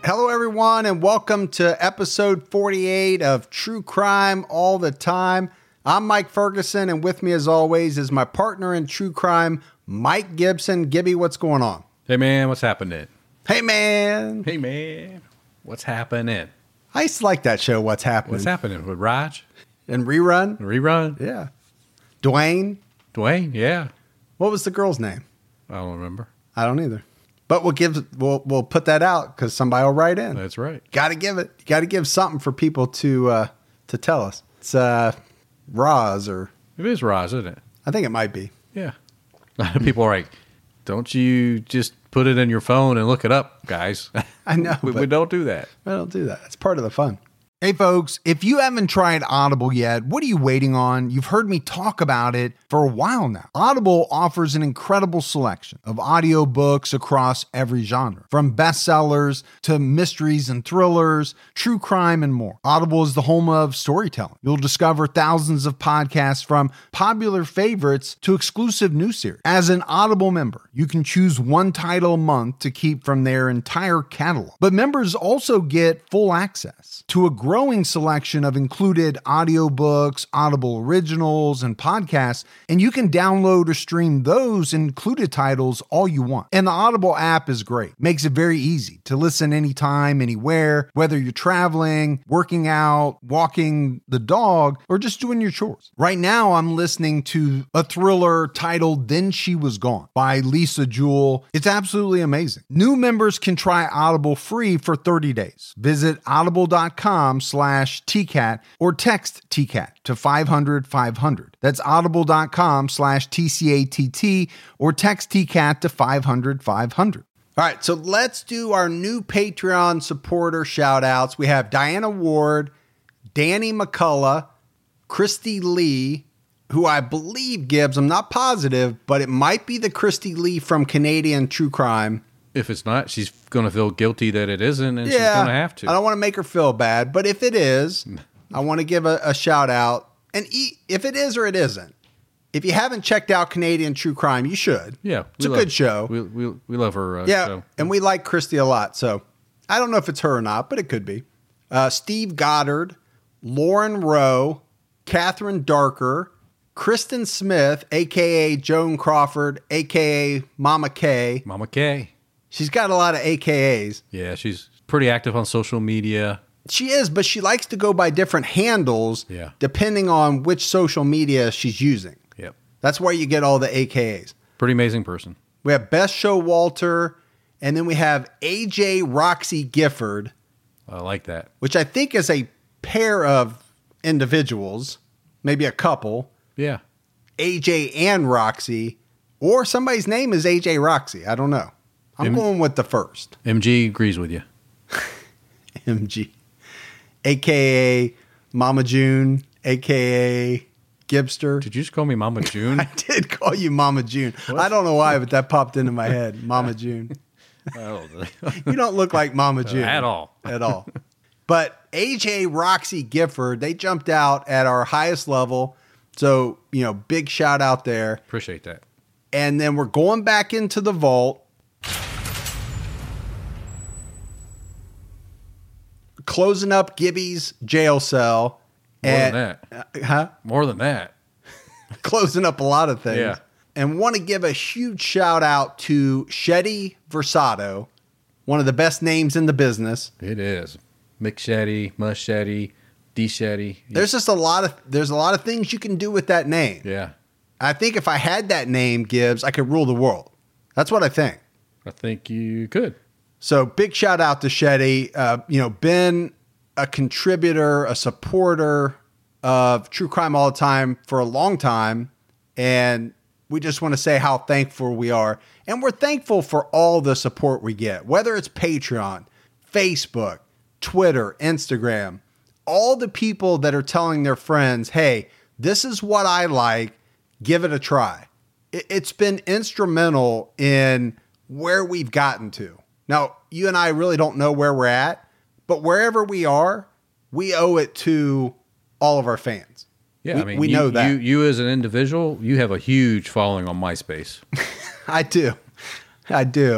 Hello, everyone, and welcome to episode 48 of True Crime All the Time. I'm Mike Ferguson, and with me, as always, is my partner in true crime, Mike Gibson. Gibby, what's going on? Hey, man, what's happening? Hey, man. Hey, man, what's happening? I used to like that show, What's Happening. What's happening with Raj? And Rerun? Rerun? Yeah. Dwayne? Dwayne, yeah. What was the girl's name? I don't remember. I don't either. But we'll put that out because somebody will write in. That's right. Got to give it. You got to give something for people to tell us. It's Roz or... It is Raj, isn't it? I think it might be. Yeah. A lot of people are like, don't you just put it in your phone and look it up, guys? I know. we don't do that. I don't do that. It's part of the fun. Hey, folks, if you haven't tried Audible yet, what are you waiting on? You've heard me talk about it for a while now. Audible offers an incredible selection of audiobooks across every genre, from bestsellers to mysteries and thrillers, true crime, and more. Audible is the home of storytelling. You'll discover thousands of podcasts from popular favorites to exclusive new series. As an Audible member, you can choose one title a month to keep from their entire catalog. But members also get full access to a growing selection of included audiobooks, Audible originals, and podcasts, and you can download or stream those included titles all you want. And the Audible app is great. Makes it very easy to listen anytime, anywhere, whether you're traveling, working out, walking the dog, or just doing your chores. Right now, I'm listening to a thriller titled Then She Was Gone by Lisa Jewell. It's absolutely amazing. New members can try Audible free for 30 days. Visit audible.com/TCAT or text TCAT to 500-500. That's audible.com/TCATT or text TCAT to 500-500. All right, so let's do our new Patreon supporter shout outs. We have Diana Ward, Danny McCullough, Christy Lee, who I believe, Gibbs, I'm not positive, but it might be the Christy Lee from Canadian True Crime. If it's not, she's going to feel guilty that it isn't, and she's going to have to. I don't want to make her feel bad, but if it is, I want to give a shout out. And if it is or it isn't, if you haven't checked out Canadian True Crime, you should. Yeah. It's a good show. We love her yeah, show. And we like Christy a lot. So I don't know if it's her or not, but it could be. Steve Goddard, Lauren Rowe, Catherine Darker, Kristen Smith, a.k.a. Joan Crawford, a.k.a. Mama K. Mama K. She's got a lot of AKAs. Yeah, she's pretty active on social media. She is, but she likes to go by different handles depending on which social media she's using. Yep. That's where you get all the AKAs. Pretty amazing person. We have Best Show Walter, and then we have AJ Roxy Gifford. I like that. Which I think is a pair of individuals, maybe a couple. Yeah. AJ and Roxy, or somebody's name is AJ Roxy. I don't know. I'm going with the first. MG agrees with you. MG. AKA Mama June, AKA Gibster. Did you just call me Mama June? I did call you Mama June. What? I don't know why, but that popped into my head. Mama June. You don't look like Mama June. At all. At all. But AJ Roxy Gifford, they jumped out at our highest level. So, big shout out there. Appreciate that. And then we're going back into the vault. Closing up Gibby's jail cell. More than that. Huh? More than that. Closing up a lot of things. Yeah. And want to give a huge shout out to Shetty Versato, one of the best names in the business. It is. McShetty, Mushetty, D-Shetty. There's a lot of things you can do with that name. Yeah. I think if I had that name, Gibbs, I could rule the world. That's what I think. I think you could. So big shout out to Shetty. Been a contributor, a supporter of True Crime All the Time for a long time. And we just want to say how thankful we are. And we're thankful for all the support we get, whether it's Patreon, Facebook, Twitter, Instagram, all the people that are telling their friends, hey, this is what I like. Give it a try. It's been instrumental in where we've gotten to. Now, you and I really don't know where we're at, but wherever we are, we owe it to all of our fans. Yeah, we know that. You as an individual, you have a huge following on MySpace. I do.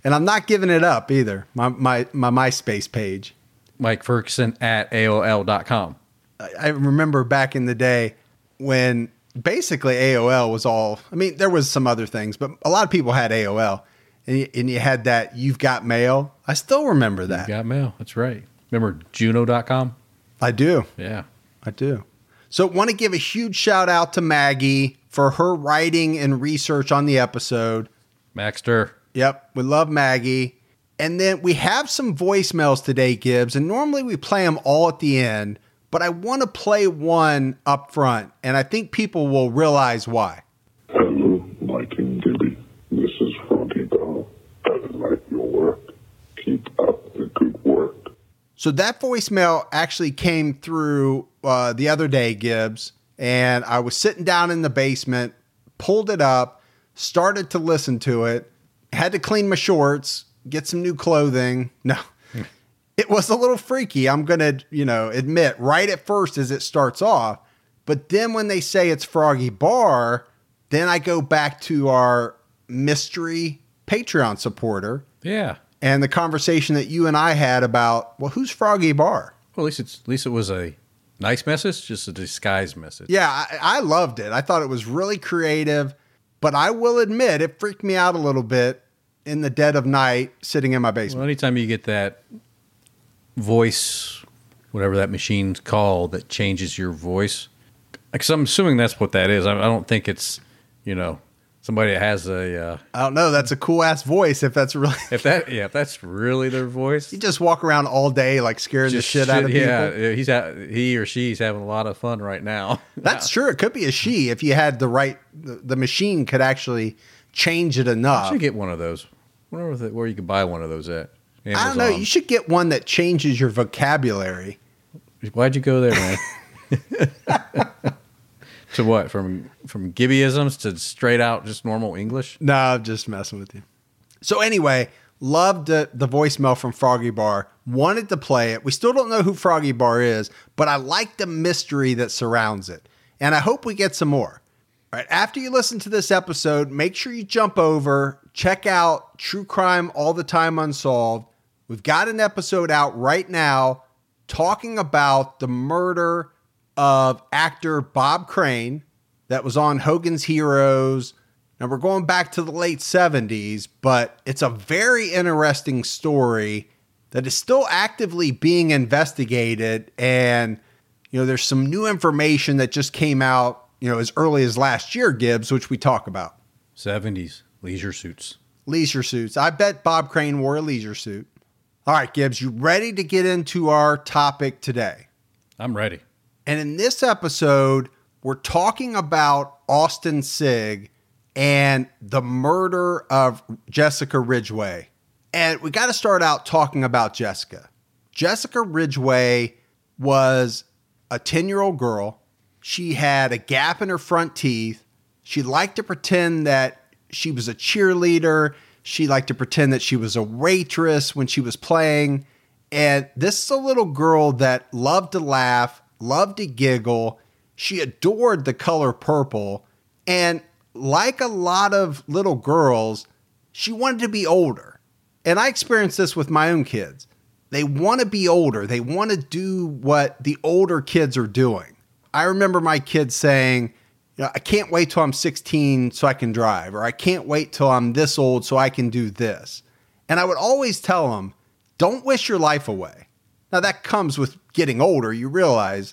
And I'm not giving it up either. My MySpace page. Mike Ferguson at AOL.com. I remember back in the day when basically AOL was all, I mean, there was some other things, but a lot of people had AOL. And you had that You've Got Mail. I still remember that. You've Got Mail. That's right. Remember Juno.com? I do. Yeah. I do. So want to give a huge shout out to Maggie for her writing and research on the episode. Maxter. Yep. We love Maggie. And then we have some voicemails today, Gibbs, and normally we play them all at the end, but I want to play one up front, and I think people will realize why. Hello, Mike and Gibby. This is Froggy Bell. I like your work. Keep up the good work. So that voicemail actually came through the other day, Gibbs, and I was sitting down in the basement, pulled it up, started to listen to it, had to clean my shorts, get some new clothing. No, it was a little freaky. I'm going to, admit right at first as it starts off, but then when they say it's Froggy Bar, then I go back to our mystery Patreon supporter. Yeah. And the conversation that you and I had about, well, who's Froggy Bar? Well, at least it was a nice message, just a disguised message. Yeah, I loved it. I thought it was really creative, but I will admit it freaked me out a little bit in the dead of night sitting in my basement. Well, anytime you get that voice, whatever that machine's called, that changes your voice, because I'm assuming that's what that is. I don't think it's, somebody that has a. I don't know. That's a cool ass voice. If that's really, if that's really their voice, you just walk around all day like scaring the shit out of people. Yeah, he or she's having a lot of fun right now. That's true. It could be a she if you had the machine could actually change it enough. You should get one of those. I wonder where you could buy one of those at. Amazon. I don't know. You should get one that changes your vocabulary. Why'd you go there, man? To what? From Gibbyisms to straight out just normal English? No, I'm just messing with you. So anyway, loved the voicemail from Froggy Bar. Wanted to play it. We still don't know who Froggy Bar is, but I like the mystery that surrounds it. And I hope we get some more. All right, after you listen to this episode, make sure you jump over, check out True Crime All the Time Unsolved. We've got an episode out right now talking about the murder of actor Bob Crane that was on Hogan's Heroes. Now, we're going back to the late 70s, but it's a very interesting story that is still actively being investigated. And, there's some new information that just came out, as early as last year, Gibbs, which we talk about. 70s, leisure suits. Leisure suits. I bet Bob Crane wore a leisure suit. All right, Gibbs, you ready to get into our topic today? I'm ready. And in this episode, we're talking about Austin Sigg and the murder of Jessica Ridgway. And we got to start out talking about Jessica. Jessica Ridgway was a 10-year-old girl. She had a gap in her front teeth. She liked to pretend that she was a cheerleader. She liked to pretend that she was a waitress when she was playing. And this is a little girl that loved to laugh, loved to giggle. She adored the color purple. And like a lot of little girls, she wanted to be older. And I experienced this with my own kids. They want to be older. They want to do what the older kids are doing. I remember my kids saying, I can't wait till I'm 16 so I can drive, or I can't wait till I'm this old so I can do this. And I would always tell them, don't wish your life away. Now that comes with getting older. You realize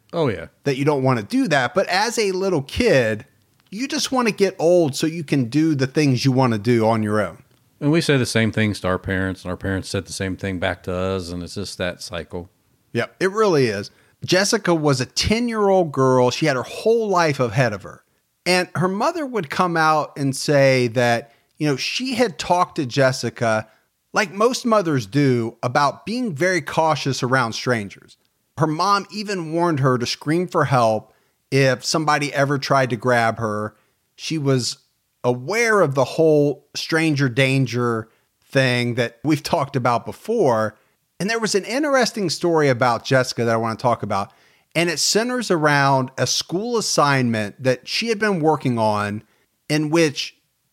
that you don't want to do that. But as a little kid, you just want to get old so you can do the things you want to do on your own. And we say the same things to our parents, and our parents said the same thing back to us, and it's just that cycle. Yep, it really is. Jessica was a 10-year-old girl. She had her whole life ahead of her. And her mother would come out and say that, she had talked to Jessica, like most mothers do, about being very cautious around strangers. Her mom even warned her to scream for help if somebody ever tried to grab her. She was aware of the whole stranger danger thing that we've talked about before. And there was an interesting story about Jessica that I want to talk about. And it centers around a school assignment that she had been working on, in which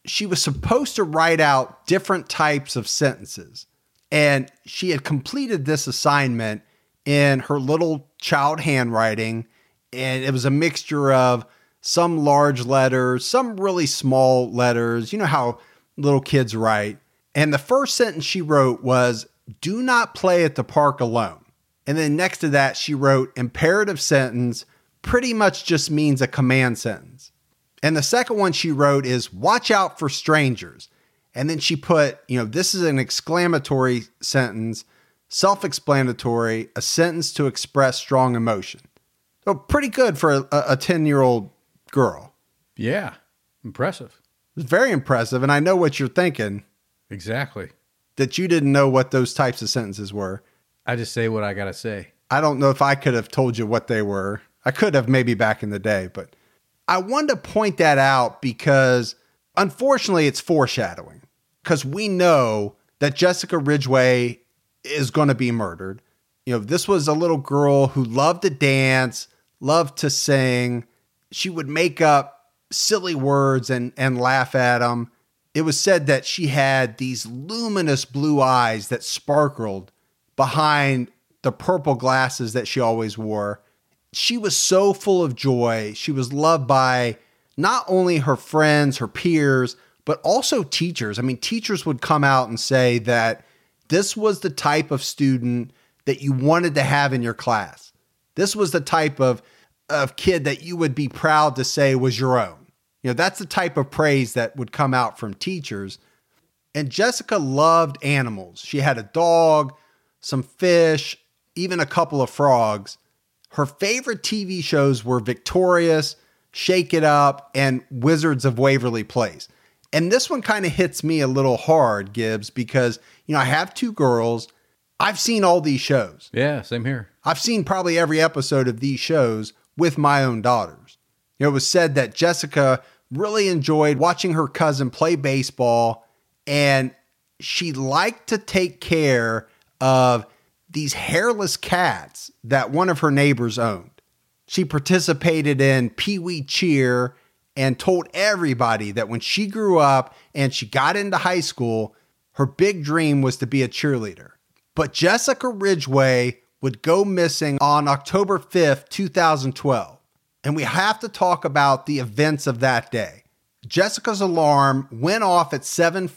she was supposed to write out different types of sentences. And she had completed this assignment in her little child handwriting. And it was a mixture of some large letters, some really small letters. You know how little kids write. And the first sentence she wrote was, "Do not play at the park alone." And then next to that, she wrote, "Imperative sentence," pretty much just means a command sentence. And the second one she wrote is, "Watch out for strangers." And then she put, this is an exclamatory sentence, self-explanatory, a sentence to express strong emotion. So pretty good for a 10-year-old girl. Yeah. Impressive. It's very impressive. And I know what you're thinking. Exactly. That you didn't know what those types of sentences were. I just say what I got to say. I don't know if I could have told you what they were. I could have maybe back in the day, but I wanted to point that out because unfortunately it's foreshadowing. Because we know that Jessica Ridgway is going to be murdered. This was a little girl who loved to dance, loved to sing. She would make up silly words and laugh at them. It was said that she had these luminous blue eyes that sparkled behind the purple glasses that she always wore. She was so full of joy. She was loved by not only her friends, her peers, but also teachers. I mean, teachers would come out and say that this was the type of student that you wanted to have in your class. This was the type of kid that you would be proud to say was your own. That's the type of praise that would come out from teachers. And Jessica loved animals. She had a dog, some fish, even a couple of frogs. Her favorite TV shows were Victorious, Shake It Up, and Wizards of Waverly Place. And this one kind of hits me a little hard, Gibbs, because, I have two girls. I've seen all these shows. Yeah, same here. I've seen probably every episode of these shows with my own daughters. It was said that Jessica really enjoyed watching her cousin play baseball, and she liked to take care of these hairless cats that one of her neighbors owned. She participated in Pee Wee Cheer and told everybody that when she grew up and she got into high school, her big dream was to be a cheerleader. But Jessica Ridgway would go missing on October 5th, 2012. And we have to talk about the events of that day. Jessica's alarm went off at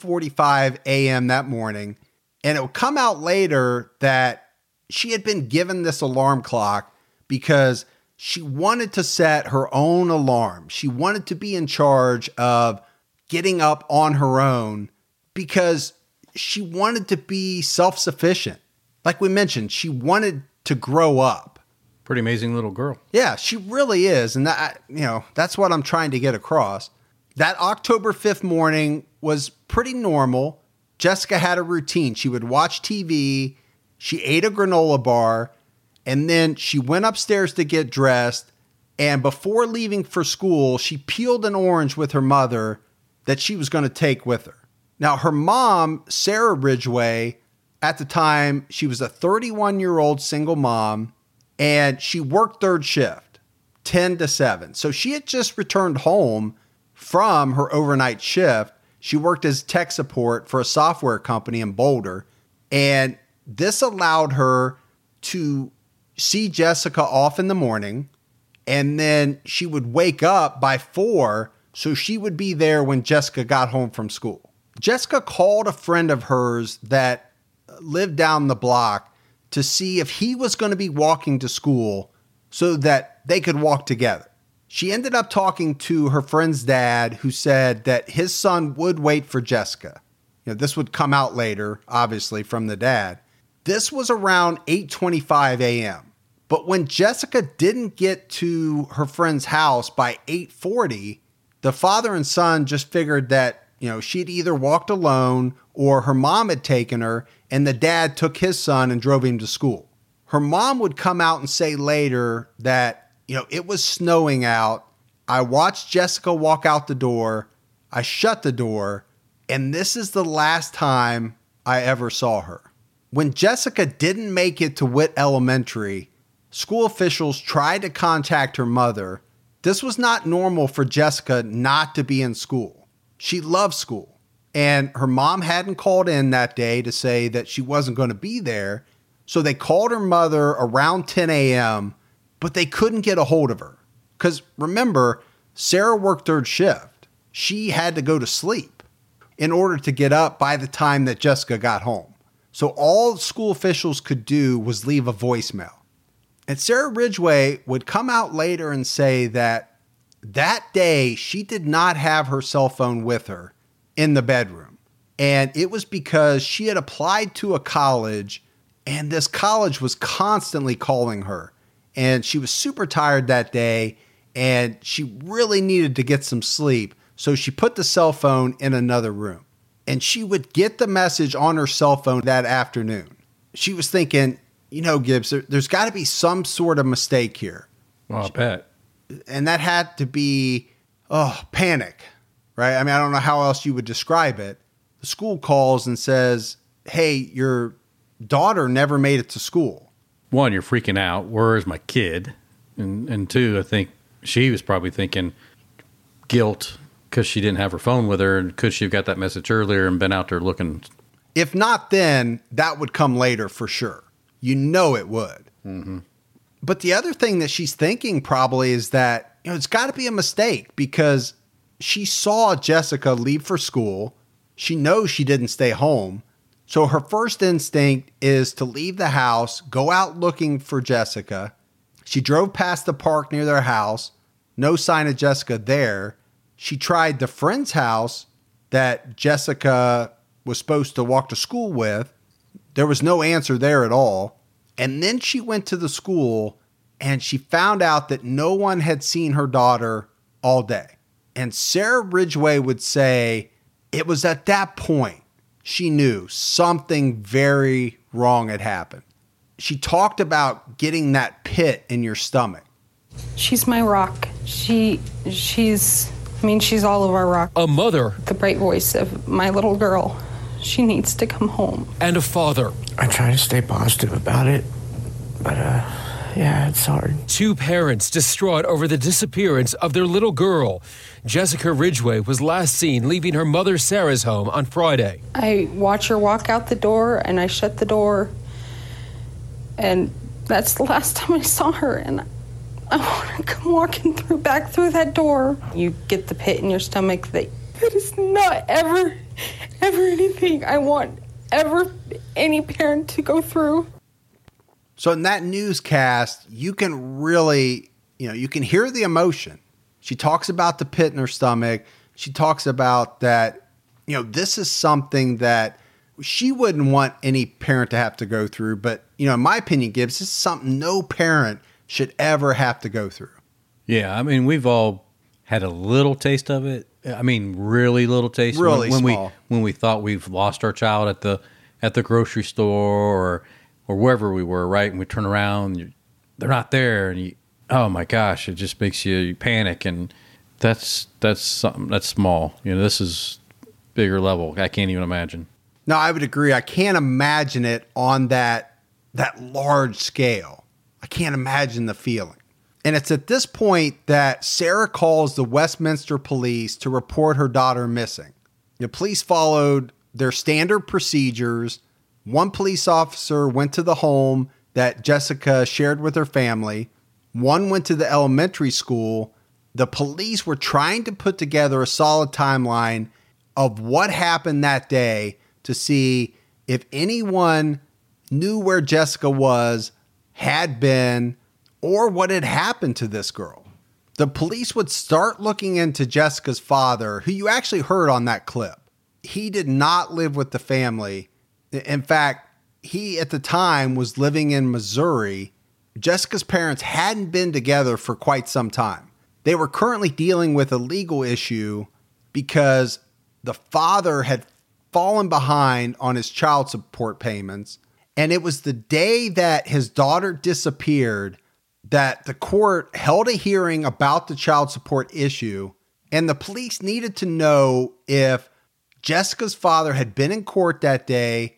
7:45 a.m. that morning, and it would come out later that she had been given this alarm clock because she wanted to set her own alarm. She wanted to be in charge of getting up on her own because she wanted to be self-sufficient. Like we mentioned, she wanted to grow up. Pretty amazing little girl. Yeah, she really is. And that, that's what I'm trying to get across. That October 5th morning was pretty normal. Jessica had a routine. She would watch TV. She ate a granola bar. And then she went upstairs to get dressed. And before leaving for school, she peeled an orange with her mother that she was going to take with her. Now, her mom, Sarah Ridgway, at the time, she was a 31-year-old single mom, and she worked third shift, 10 to 7. So she had just returned home from her overnight shift. She worked as tech support for a software company in Boulder, and this allowed her to see Jessica off in the morning, and then she would wake up by 4, so she would be there when Jessica got home from school. Jessica called a friend of hers that lived down the block to see if he was going to be walking to school so that they could walk together. She ended up talking to her friend's dad, who said that his son would wait for Jessica. This would come out later, obviously, from the dad. This was around 8:25 a.m. But when Jessica didn't get to her friend's house by 8:40, the father and son just figured that she'd either walked alone or her mom had taken her, and the dad took his son and drove him to school. Her mom would come out and say later that, it was snowing out. I watched Jessica walk out the door. I shut the door, and this is the last time I ever saw her. When Jessica didn't make it to Witt Elementary, school officials tried to contact her mother. This was not normal for Jessica not to be in school. She loved school, and her mom hadn't called in that day to say that she wasn't going to be there. So they called her mother around 10 a.m., but they couldn't get a hold of her. Because remember, Sarah worked third shift. She had to go to sleep in order to get up by the time that Jessica got home. So all school officials could do was leave a voicemail. And Sarah Ridgway would come out later and say that day she did not have her cell phone with her in the bedroom. And it was because she had applied to a college, and this college was constantly calling her. And she was super tired that day, and she really needed to get some sleep. So she put the cell phone in another room. And she would get the message on her cell phone that afternoon. She was thinking, Gibbs, there's got to be some sort of mistake here. Well, I bet. And that had to be, panic, right? I mean, I don't know how else you would describe it. The school calls and says, hey, your daughter never made it to school. One, you're freaking out. Where is my kid? And two, I think she was probably thinking guilt because she didn't have her phone with her, and could she have got that message earlier and been out there looking? If not then, that would come later for sure. It would. Mm-hmm. But the other thing that she's thinking probably is that, it's got to be a mistake because she saw Jessica leave for school. She knows she didn't stay home. So her first instinct is to leave the house, go out looking for Jessica. She drove past the park near their house. No sign of Jessica there. She tried the friend's house that Jessica was supposed to walk to school with. There was no answer there at all. And then she went to the school and she found out that no one had seen her daughter all day. And Sarah Ridgway would say it was at that point she knew something very wrong had happened. She talked about getting that pit in your stomach. She's my rock. She's all of our rock. A mother. The bright voice of my little girl. She needs to come home. And a father. I try to stay positive about it, but it's hard. Two parents distraught over the disappearance of their little girl. Jessica Ridgway was last seen leaving her mother Sarah's home on Friday. I watch her walk out the door, and I shut the door, and that's the last time I saw her, and I want to come walking back through that door. You get the pit in your stomach that is not ever anything I want any parent to go through. So in that newscast, you can really, you can hear the emotion. She talks about the pit in her stomach. She talks about that, this is something that she wouldn't want any parent to have to go through. But, in my opinion, Gibbs, this is something no parent should ever have to go through. Yeah, I mean, we've all had a little taste of it. I mean, really little taste. Really when small. When we thought we've lost our child at the grocery store or wherever we were, right? And we turn around, and they're not there, and oh my gosh, it just makes you panic. And that's something that's small. This is bigger level. I can't even imagine. No, I would agree. I can't imagine it on that large scale. I can't imagine the feeling. And it's at this point that Sarah calls the Westminster police to report her daughter missing. The police followed their standard procedures. One police officer went to the home that Jessica shared with her family. One went to the elementary school. The police were trying to put together a solid timeline of what happened that day to see if anyone knew where Jessica was, had been, or what had happened to this girl. The police would start looking into Jessica's father, who you actually heard on that clip. He did not live with the family. In fact, he at the time was living in Missouri. Jessica's parents hadn't been together for quite some time. They were currently dealing with a legal issue because the father had fallen behind on his child support payments. And it was the day that his daughter disappeared that the court held a hearing about the child support issue. And the police needed to know if Jessica's father had been in court that day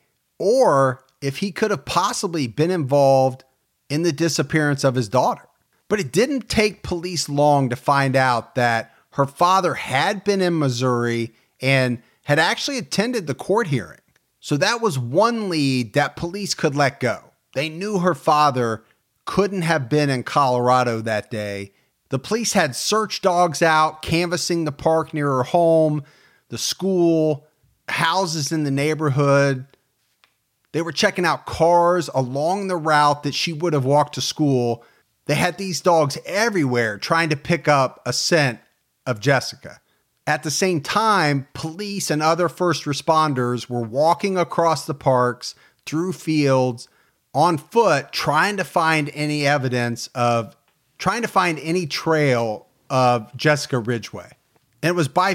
or if he could have possibly been involved in the disappearance of his daughter. But it didn't take police long to find out that her father had been in Missouri and had actually attended the court hearing. So that was one lead that police could let go. They knew her father couldn't have been in Colorado that day. The police had search dogs out, canvassing the park near her home, the school, houses in the neighborhood. They were checking out cars along the route that she would have walked to school. They had these dogs everywhere trying to pick up a scent of Jessica. At the same time, police and other first responders were walking across the parks, through fields, on foot, trying to find any trail of Jessica Ridgway. And it was by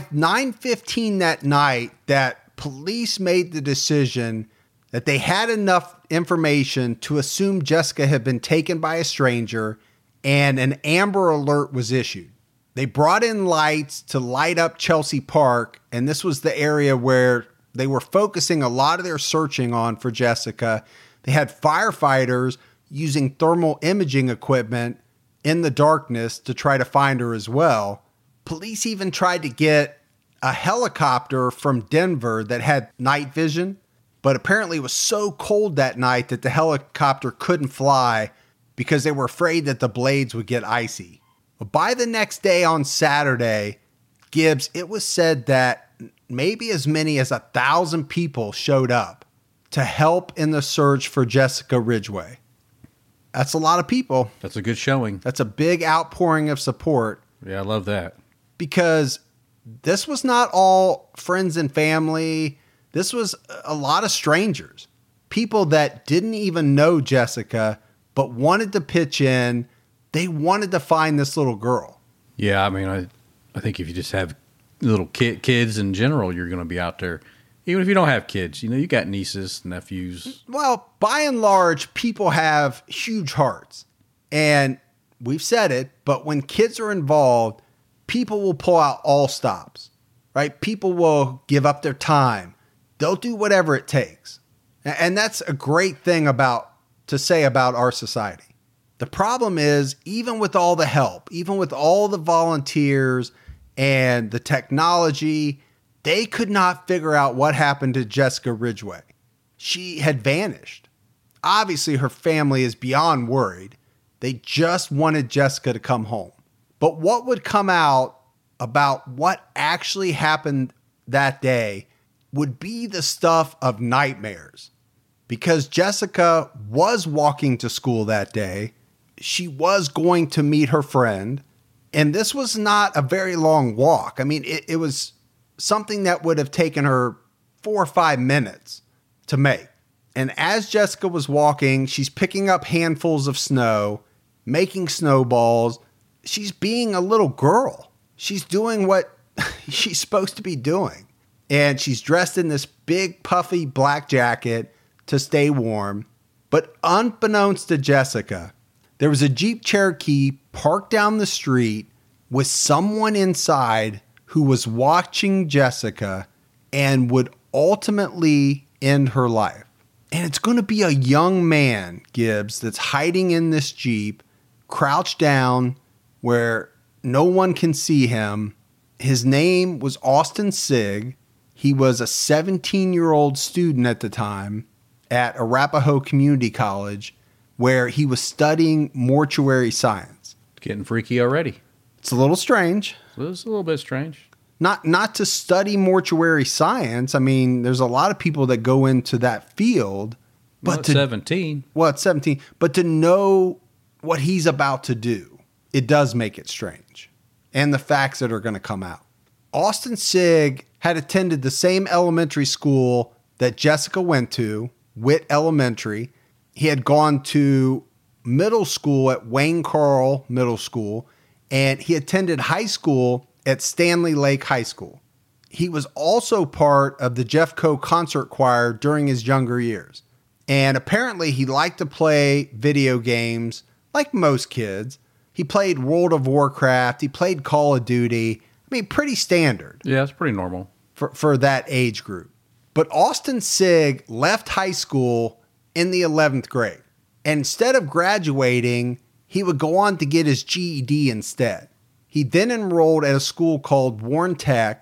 9:15 that night that police made the decision that they had enough information to assume Jessica had been taken by a stranger, and an Amber Alert was issued. They brought in lights to light up Chelsea Park, and this was the area where they were focusing a lot of their searching on for Jessica. They had firefighters using thermal imaging equipment in the darkness to try to find her as well. Police even tried to get a helicopter from Denver that had night vision, but apparently it was so cold that night that the helicopter couldn't fly because they were afraid that the blades would get icy. But by the next day on Saturday, Gibbs, it was said that maybe as many as 1,000 people showed up to help in the search for Jessica Ridgway. That's a lot of people. That's a good showing. That's a big outpouring of support. Yeah, I love that. Because this was not all friends and family. This was a lot of strangers. People that didn't even know Jessica, but wanted to pitch in. They wanted to find this little girl. Yeah, I mean, I think if you just have little kids in general, you're going to be out there. Even if you don't have kids, you got nieces, nephews. Well, by and large, people have huge hearts. And we've said it, but when kids are involved, people will pull out all stops, right? People will give up their time. They'll do whatever it takes. And that's a great thing to say about our society. The problem is, even with all the help, even with all the volunteers and the technology, they could not figure out what happened to Jessica Ridgway. She had vanished. Obviously, her family is beyond worried. They just wanted Jessica to come home. But what would come out about what actually happened that day would be the stuff of nightmares. Because Jessica was walking to school that day. She was going to meet her friend. And this was not a very long walk. I mean, it was something that would have taken her 4 or 5 minutes to make. And as Jessica was walking, she's picking up handfuls of snow, making snowballs. She's being a little girl. She's doing what she's supposed to be doing. And she's dressed in this big puffy black jacket to stay warm. But unbeknownst to Jessica, there was a Jeep Cherokee parked down the street with someone inside who was watching Jessica and would ultimately end her life. And it's going to be a young man, Gibbs, that's hiding in this Jeep, crouched down where no one can see him. His name was Austin Sigg. He was a 17-year-old student at the time at Arapahoe Community College, where he was studying mortuary science. Getting freaky already. It's a little strange. It's a little bit strange. Not to study mortuary science. I mean, there's a lot of people that go into that field. But 17. Well, it's 17. But to know what he's about to do, it does make it strange. And the facts that are going to come out. Austin Sigg had attended the same elementary school that Jessica went to, Witt Elementary. He had gone to middle school at Wayne Carl Middle School, and he attended high school at Stanley Lake High School. He was also part of the Jeffco concert choir during his younger years. And apparently he liked to play video games like most kids. He played World of Warcraft. He played Call of Duty. I mean, pretty standard. Yeah, it's pretty normal. For that age group. But Austin Sigg left high school in the 11th grade. And instead of graduating, he would go on to get his GED instead. He then enrolled at a school called Warren Tech,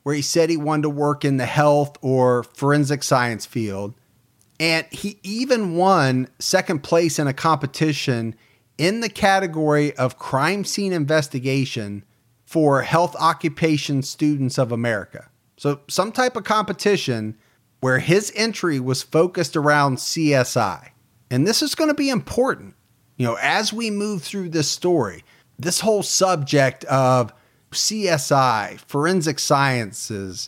where he said he wanted to work in the health or forensic science field. And he even won second place in a competition in the category of crime scene investigation for Health Occupation Students of America. So some type of competition where his entry was focused around CSI. And this is going to be important, as we move through this story. This whole subject of CSI, forensic sciences,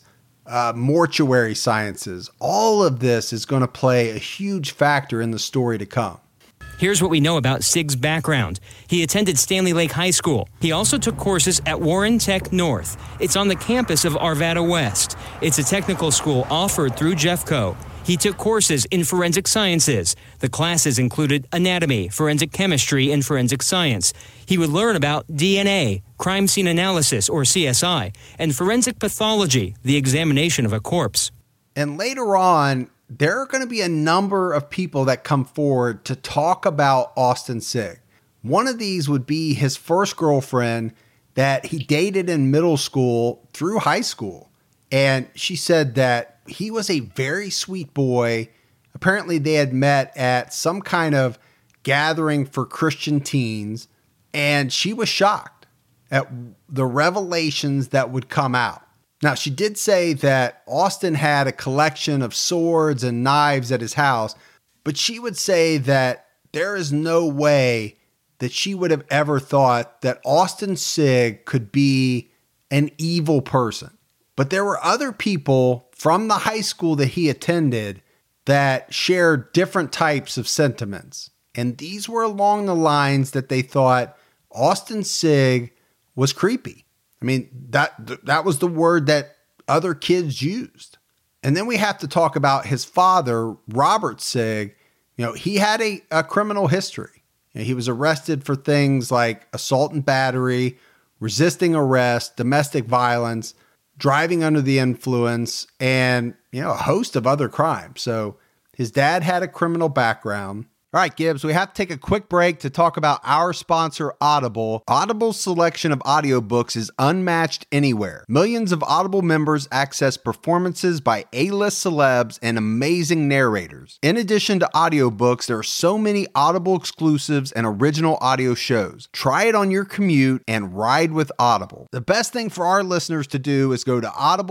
mortuary sciences, all of this is going to play a huge factor in the story to come. Here's what we know about Sig's background. He attended Stanley Lake High School. He also took courses at Warren Tech North. It's on the campus of Arvada West. It's a technical school offered through Jeffco. He took courses in forensic sciences. The classes included anatomy, forensic chemistry, and forensic science. He would learn about DNA, crime scene analysis, or CSI, and forensic pathology, the examination of a corpse. And later on, there are going to be a number of people that come forward to talk about Austin Sigg. One of these would be his first girlfriend that he dated in middle school through high school. And she said that he was a very sweet boy. Apparently, they had met at some kind of gathering for Christian teens, and she was shocked at the revelations that would come out. Now, she did say that Austin had a collection of swords and knives at his house, but she would say that there is no way that she would have ever thought that Austin Sigg could be an evil person. But there were other people from the high school that he attended that shared different types of sentiments. And these were along the lines that they thought Austin Sigg was creepy. I mean, that was the word that other kids used. And then we have to talk about his father, Robert Sigg. He had a criminal history. He was arrested for things like assault and battery, resisting arrest, domestic violence, driving under the influence, and, a host of other crimes. So his dad had a criminal background. All right, Gibbs, we have to take a quick break to talk about our sponsor, Audible. Audible's selection of audiobooks is unmatched anywhere. Millions of Audible members access performances by A-list celebs and amazing narrators. In addition to audiobooks, there are so many Audible exclusives and original audio shows. Try it on your commute and ride with Audible. The best thing for our listeners to do is go to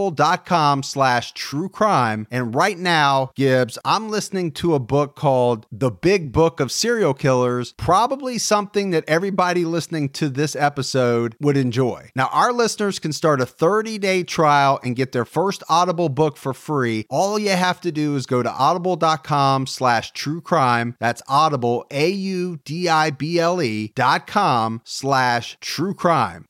audible.com/truecrime. And right now, Gibbs, I'm listening to a book called The Big Book of Serial Killers, probably something that everybody listening to this episode would enjoy. Now, our listeners can start a 30-day trial and get their first Audible book for free. All you have to do is go to audible.com/truecrime. That's Audible, AUDIBLE.com/truecrime.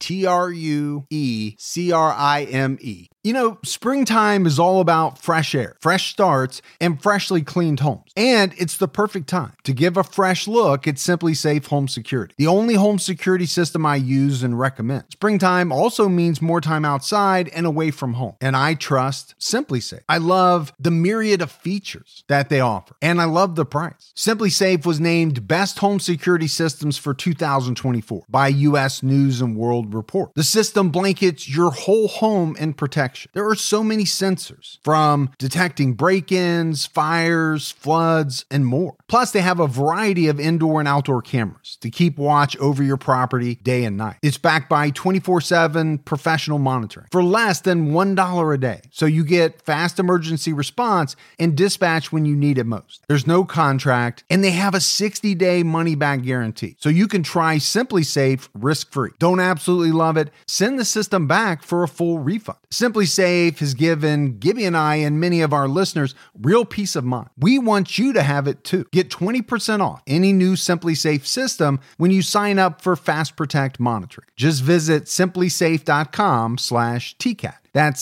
TRUECRIME. Springtime is all about fresh air, fresh starts, and freshly cleaned homes. And it's the perfect time to give a fresh look at SimpliSafe Home Security, the only home security system I use and recommend. Springtime also means more time outside and away from home. And I trust SimpliSafe. I love the myriad of features that they offer, and I love the price. SimpliSafe was named Best Home Security Systems for 2024 by U.S. News and World Report. The system blankets your whole home in protection. There are so many sensors, from detecting break-ins, fires, floods, and more. Plus, they have a variety of indoor and outdoor cameras to keep watch over your property day and night. It's backed by 24/7 professional monitoring for less than $1 a day. So you get fast emergency response and dispatch when you need it most. There's no contract, and they have a 60-day money-back guarantee. So you can try SimpliSafe risk-free. Don't absolutely love it? Send the system back for a full refund. SimpliSafe has given Gibby and I and many of our listeners real peace of mind. We want you to have it too. Get 20% off any new SimpliSafe system when you sign up for Fast Protect monitoring. Just visit simplysafe.com/TCAT. That's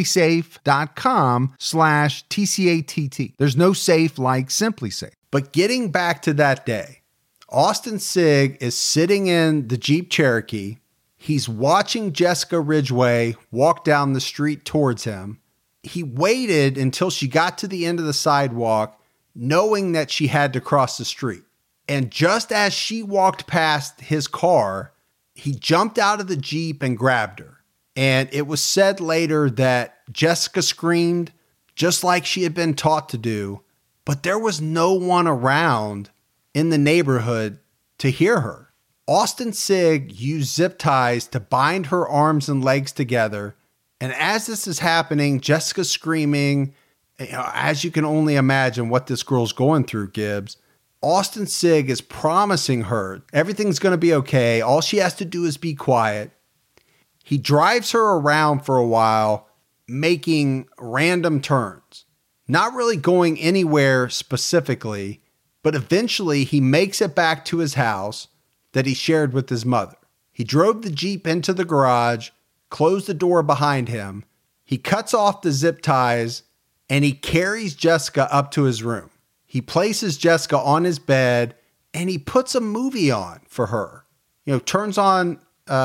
simplysafe.com/TCATT. There's no safe like SimpliSafe. But getting back to that day, Austin Sigg is sitting in the Jeep Cherokee. He's watching Jessica Ridgway walk down the street towards him. He waited until she got to the end of the sidewalk, knowing that she had to cross the street. And just as she walked past his car, he jumped out of the Jeep and grabbed her. And it was said later that Jessica screamed just like she had been taught to do, but there was no one around in the neighborhood to hear her. Austin Sigg used zip ties to bind her arms and legs together. And as this is happening, Jessica's screaming, as you can only imagine what this girl's going through, Gibbs. Austin Sigg is promising her everything's going to be okay. All she has to do is be quiet. He drives her around for a while, making random turns, not really going anywhere specifically, but eventually he makes it back to his house that he shared with his mother. He drove the Jeep into the garage, closed the door behind him. He cuts off the zip ties and he carries Jessica up to his room. He places Jessica on his bed and he puts a movie on for her. Turns on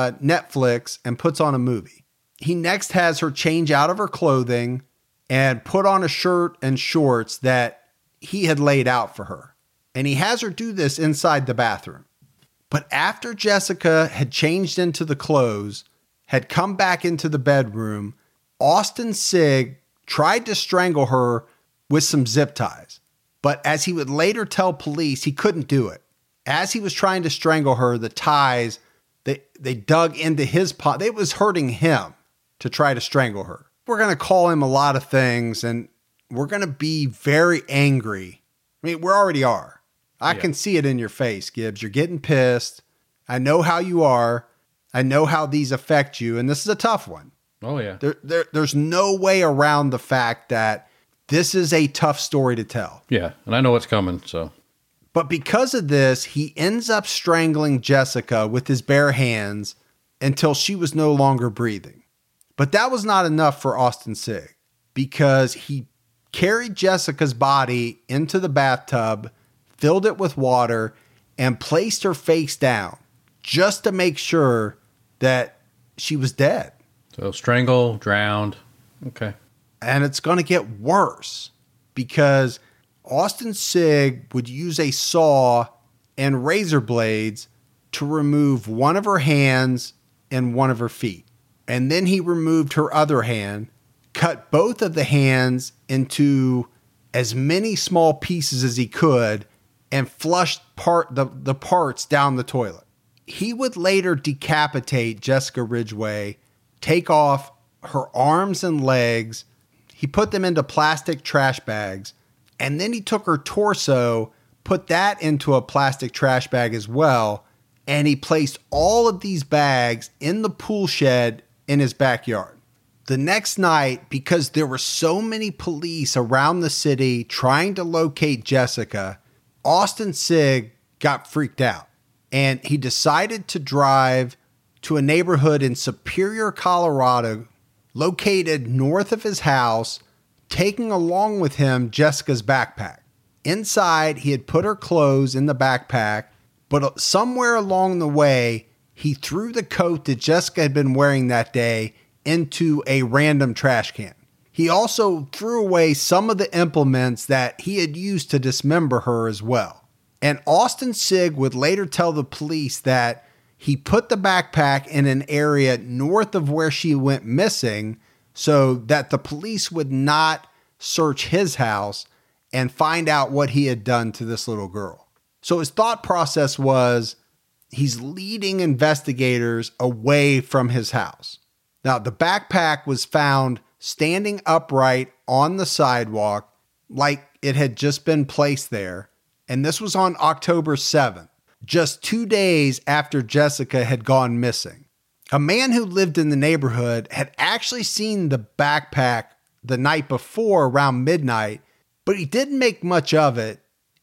Netflix and puts on a movie. He next has her change out of her clothing and put on a shirt and shorts that he had laid out for her. And he has her do this inside the bathroom. But after Jessica had changed into the clothes, had come back into the bedroom, Austin Sigg tried to strangle her with some zip ties. But as he would later tell police, he couldn't do it. As he was trying to strangle her, the ties, they dug into his pot. It was hurting him to try to strangle her. We're going to call him a lot of things, and we're going to be very angry. I mean, we already are. I can see it in your face, Gibbs. You're getting pissed. I know how you are. I know how these affect you, and this is a tough one. Oh, yeah. There's no way around the fact that this is a tough story to tell. Yeah, and I know what's coming, so. But because of this, he ends up strangling Jessica with his bare hands until she was no longer breathing. But that was not enough for Austin Sigg, because he carried Jessica's body into the bathtub, filled it with water, and placed her face down just to make sure that she was dead. So strangle, drowned. Okay. And it's going to get worse because Austin Sigg would use a saw and razor blades to remove one of her hands and one of her feet. And then he removed her other hand, cut both of the hands into as many small pieces as he could, and flushed the parts down the toilet. He would later decapitate Jessica Ridgway, take off her arms and legs. He put them into plastic trash bags, and then he took her torso, put that into a plastic trash bag as well, and he placed all of these bags in the pool shed in his backyard. The next night, because there were so many police around the city trying to locate Jessica, Austin Sigg got freaked out, and he decided to drive to a neighborhood in Superior, Colorado, located north of his house, taking along with him Jessica's backpack. Inside, he had put her clothes in the backpack, but somewhere along the way, he threw the coat that Jessica had been wearing that day into a random trash can. He also threw away some of the implements that he had used to dismember her as well. And Austin Sigg would later tell the police that he put the backpack in an area north of where she went missing so that the police would not search his house and find out what he had done to this little girl. So his thought process was he's leading investigators away from his house. Now, the backpack was found standing upright on the sidewalk like it had just been placed there. And this was on October 7th, just 2 days after Jessica had gone missing. A man who lived in the neighborhood had actually seen the backpack the night before around midnight, but he didn't make much of it.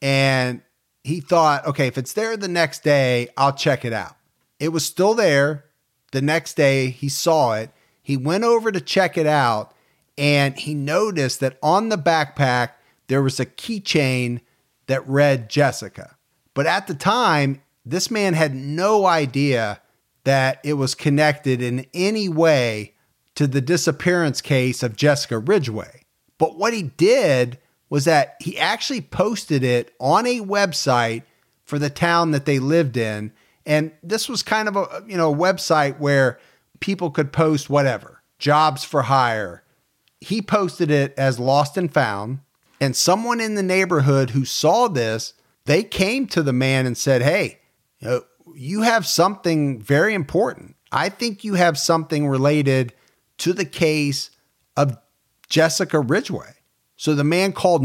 And he thought, okay, if it's there the next day, I'll check it out. It was still there. The next day, he saw it. He went over to check it out, and he noticed that on the backpack, there was a keychain that read Jessica. But at the time, this man had no idea that it was connected in any way to the disappearance case of Jessica Ridgway. But what he did was that he actually posted it on a website for the town that they lived in. And this was kind of a website where people could post whatever, jobs for hire. He posted it as lost and found. And someone in the neighborhood who saw this, they came to the man and said, hey, you have something very important. I think you have something related to the case of Jessica Ridgway. So the man called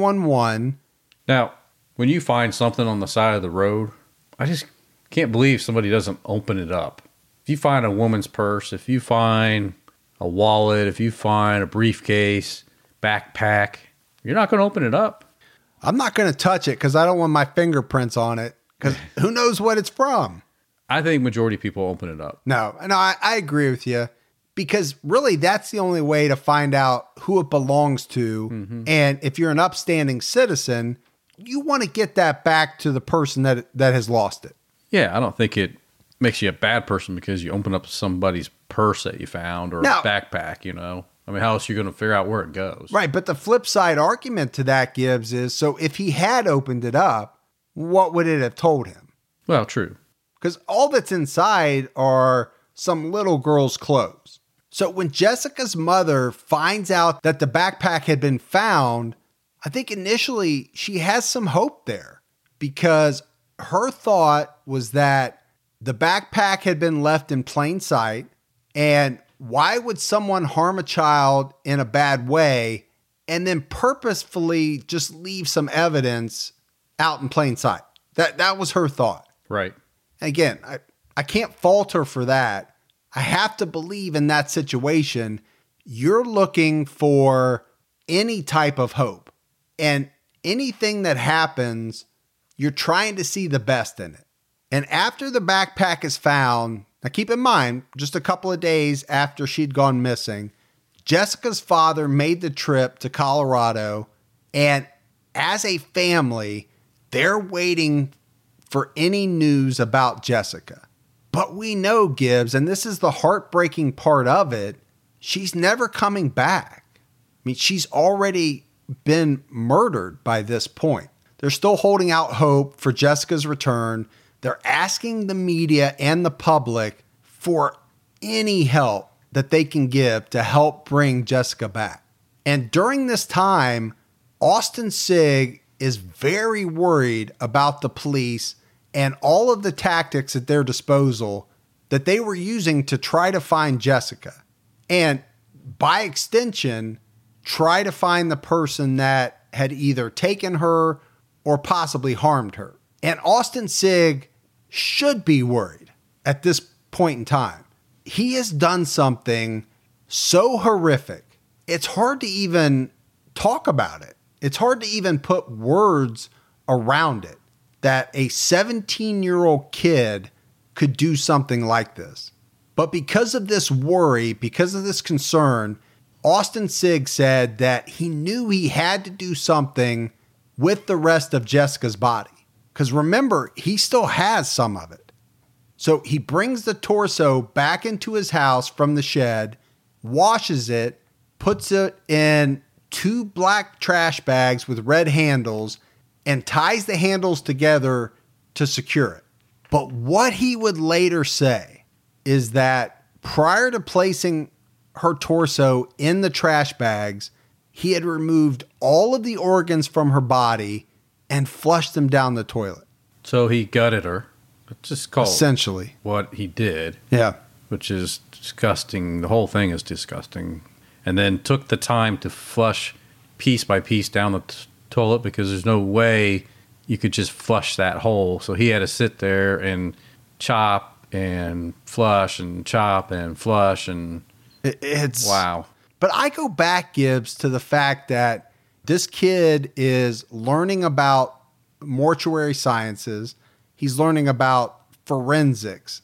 911. Now, when you find something on the side of the road, I just can't believe somebody doesn't open it up. If you find a woman's purse, if you find a wallet, if you find a briefcase, backpack, you're not going to open it up. I'm not going to touch it because I don't want my fingerprints on it because who knows what it's from. I think majority of people open it up. No, I agree with you because really that's the only way to find out who it belongs to. Mm-hmm. And if you're an upstanding citizen, you want to get that back to the person that has lost it. Yeah, I don't think it makes you a bad person because you open up somebody's purse that you found or a backpack, I mean, how else are you going to figure out where it goes? Right, but the flip side argument to that, Gibbs, is so if he had opened it up, what would it have told him? Well, true. Because all that's inside are some little girl's clothes. So when Jessica's mother finds out that the backpack had been found, I think initially she has some hope there because her thought was that the backpack had been left in plain sight. And why would someone harm a child in a bad way and then purposefully just leave some evidence out in plain sight? That was her thought. Right. Again, I can't fault her for that. I have to believe in that situation, you're looking for any type of hope. And anything that happens, you're trying to see the best in it. And after the backpack is found, now keep in mind, just a couple of days after she'd gone missing, Jessica's father made the trip to Colorado. And as a family, they're waiting for any news about Jessica. But we know, Gibbs, and this is the heartbreaking part of it, she's never coming back. I mean, she's already been murdered by this point. They're still holding out hope for Jessica's return. They're asking the media and the public for any help that they can give to help bring Jessica back. And during this time, Austin Sigg is very worried about the police and all of the tactics at their disposal that they were using to try to find Jessica. And by extension, try to find the person that had either taken her or possibly harmed her. And Austin Sigg should be worried at this point in time. He has done something so horrific, it's hard to even talk about it. It's hard to even put words around it that a 17-year-old kid could do something like this. But because of this worry, because of this concern, Austin Sigg said that he knew he had to do something with the rest of Jessica's body. Because remember, he still has some of it. So he brings the torso back into his house from the shed, washes it, puts it in 2 black trash bags with red handles, and ties the handles together to secure it. But what he would later say is that prior to placing her torso in the trash bags, he had removed all of the organs from her body and flushed them down the toilet. So he gutted her. It's just called essentially what he did. Yeah. Which is disgusting. The whole thing is disgusting. And then took the time to flush piece by piece down the toilet because there's no way you could just flush that hole. So he had to sit there and chop and flush and chop and flush. And it's wow. But I go back, Gibbs, to the fact that this kid is learning about mortuary sciences. He's learning about forensics,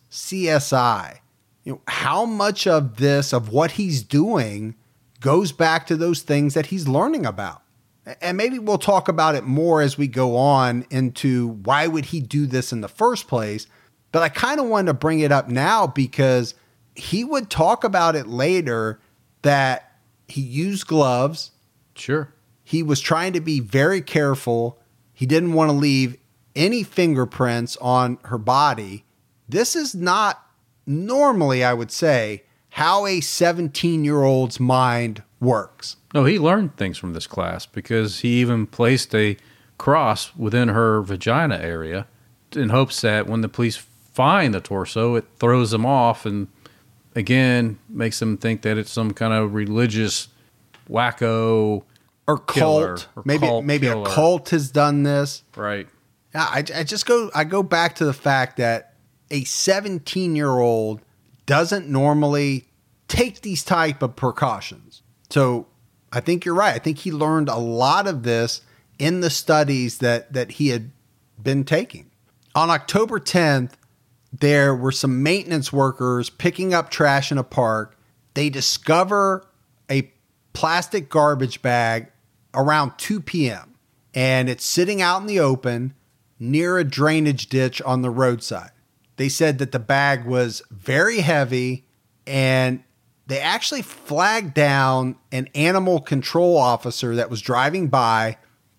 CSI. How much of this, of what he's doing, goes back to those things that he's learning about? And maybe we'll talk about it more as we go on into why would he do this in the first place. But I kind of wanted to bring it up now because he would talk about it later that he used gloves. Sure. He was trying to be very careful. He didn't want to leave any fingerprints on her body. This is not normally, I would say, how a 17-year-old's mind works. No, he learned things from this class because he even placed a cross within her vagina area in hopes that when the police find the torso, it throws them off and, again, makes them think that it's some kind of religious wacko or killer, cult. Or maybe killer. A cult has done this. Right. Yeah, I go back to the fact that a 17-year-old doesn't normally take these type of precautions. So I think you're right. I think he learned a lot of this in the studies that he had been taking. On October 10th, there were some maintenance workers picking up trash in a park. They discover a plastic garbage bag around 2 p.m. and it's sitting out in the open near a drainage ditch on the roadside. They said that the bag was very heavy, and they actually flagged down an animal control officer that was driving by.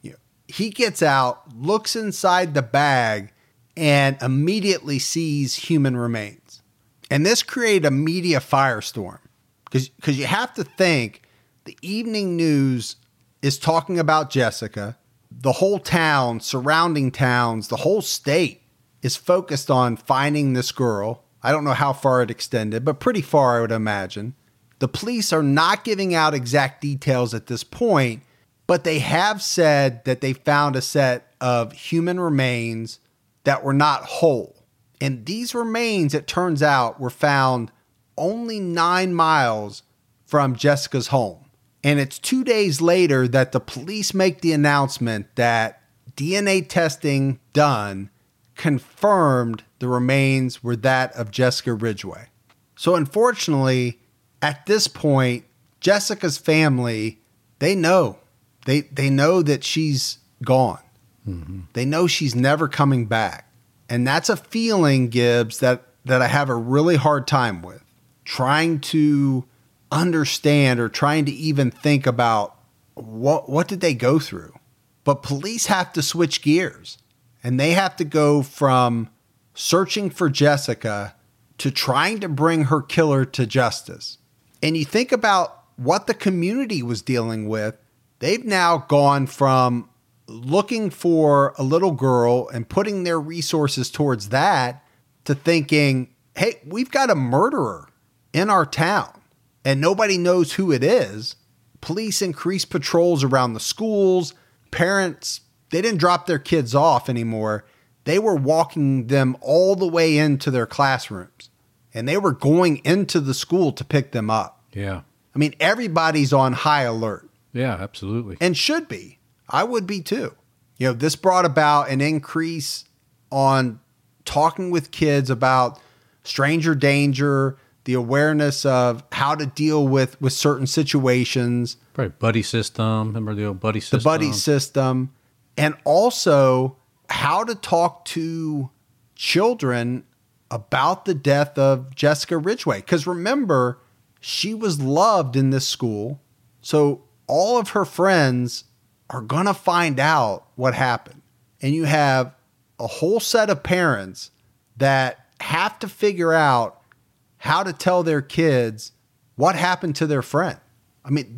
He gets out, looks inside the bag, and immediately sees human remains. And this created a media firestorm because you have to think the evening news is talking about Jessica. The whole town, surrounding towns, the whole state is focused on finding this girl. I don't know how far it extended, but pretty far, I would imagine. The police are not giving out exact details at this point, but they have said that they found a set of human remains that were not whole. And these remains, it turns out, were found only 9 miles from Jessica's home. And it's 2 days later that the police make the announcement that DNA testing done confirmed the remains were that of Jessica Ridgway. So unfortunately, at this point, Jessica's family, they know. They know that she's gone. Mm-hmm. They know she's never coming back. And that's a feeling, Gibbs, that I have a really hard time with. Trying to understand or trying to even think about what did they go through. But police have to switch gears. And they have to go from searching for Jessica to trying to bring her killer to justice. And you think about what the community was dealing with. They've now gone from looking for a little girl and putting their resources towards that to thinking, hey, we've got a murderer in our town and nobody knows who it is. Police increased patrols around the schools. Parents, they didn't drop their kids off anymore. They were walking them all the way into their classrooms, and they were going into the school to pick them up. Yeah. I mean, everybody's on high alert. Yeah, absolutely. And should be. I would be too. This brought about an increase on talking with kids about stranger danger, the awareness of how to deal with certain situations. Probably buddy system. Remember the old buddy system? The buddy system. And also how to talk to children about the death of Jessica Ridgway. Because remember, she was loved in this school. So all of her friends are going to find out what happened. And you have a whole set of parents that have to figure out how to tell their kids what happened to their friend. I mean,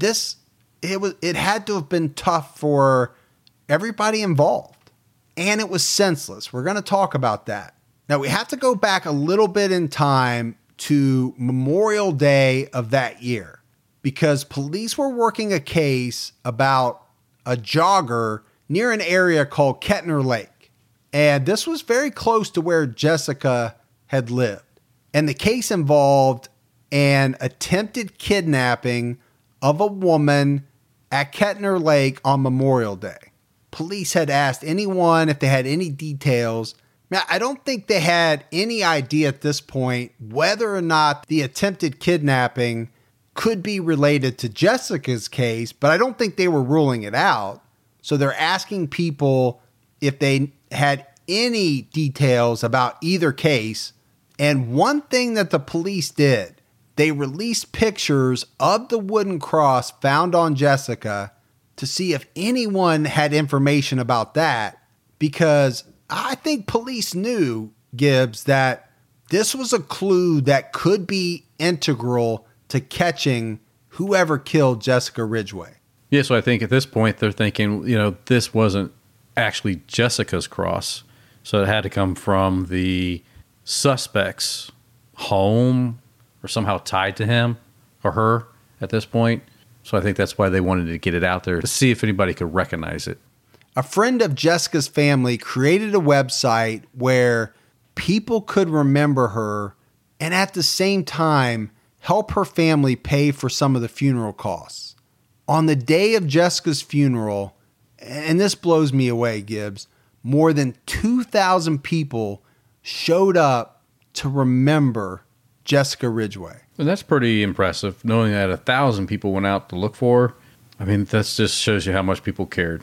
it had to have been tough for everybody involved. And it was senseless. We're going to talk about that. Now, we have to go back a little bit in time to Memorial Day of that year, because police were working a case about a jogger near an area called Kettner Lake. And this was very close to where Jessica had lived. And the case involved an attempted kidnapping of a woman at Kettner Lake on Memorial Day. Police had asked anyone if they had any details. Now, I don't think they had any idea at this point whether or not the attempted kidnapping could be related to Jessica's case, but I don't think they were ruling it out. So they're asking people if they had any details about either case. And one thing that the police did, they released pictures of the wooden cross found on Jessica to see if anyone had information about that, because I think police knew, Gibbs, that This was a clue that could be integral to catching whoever killed Jessica Ridgway. Yeah, so I think at this point they're thinking, this wasn't actually Jessica's cross. So it had to come from the suspect's home or somehow tied to him or her at this point. So I think that's why they wanted to get it out there to see if anybody could recognize it. A friend of Jessica's family created a website where people could remember her and at the same time help her family pay for some of the funeral costs. On the day of Jessica's funeral, and this blows me away, Gibbs, more than 2,000 people showed up to remember Jessica Ridgway. And that's pretty impressive, knowing that 1,000 people went out to look for her. I mean, that just shows you how much people cared.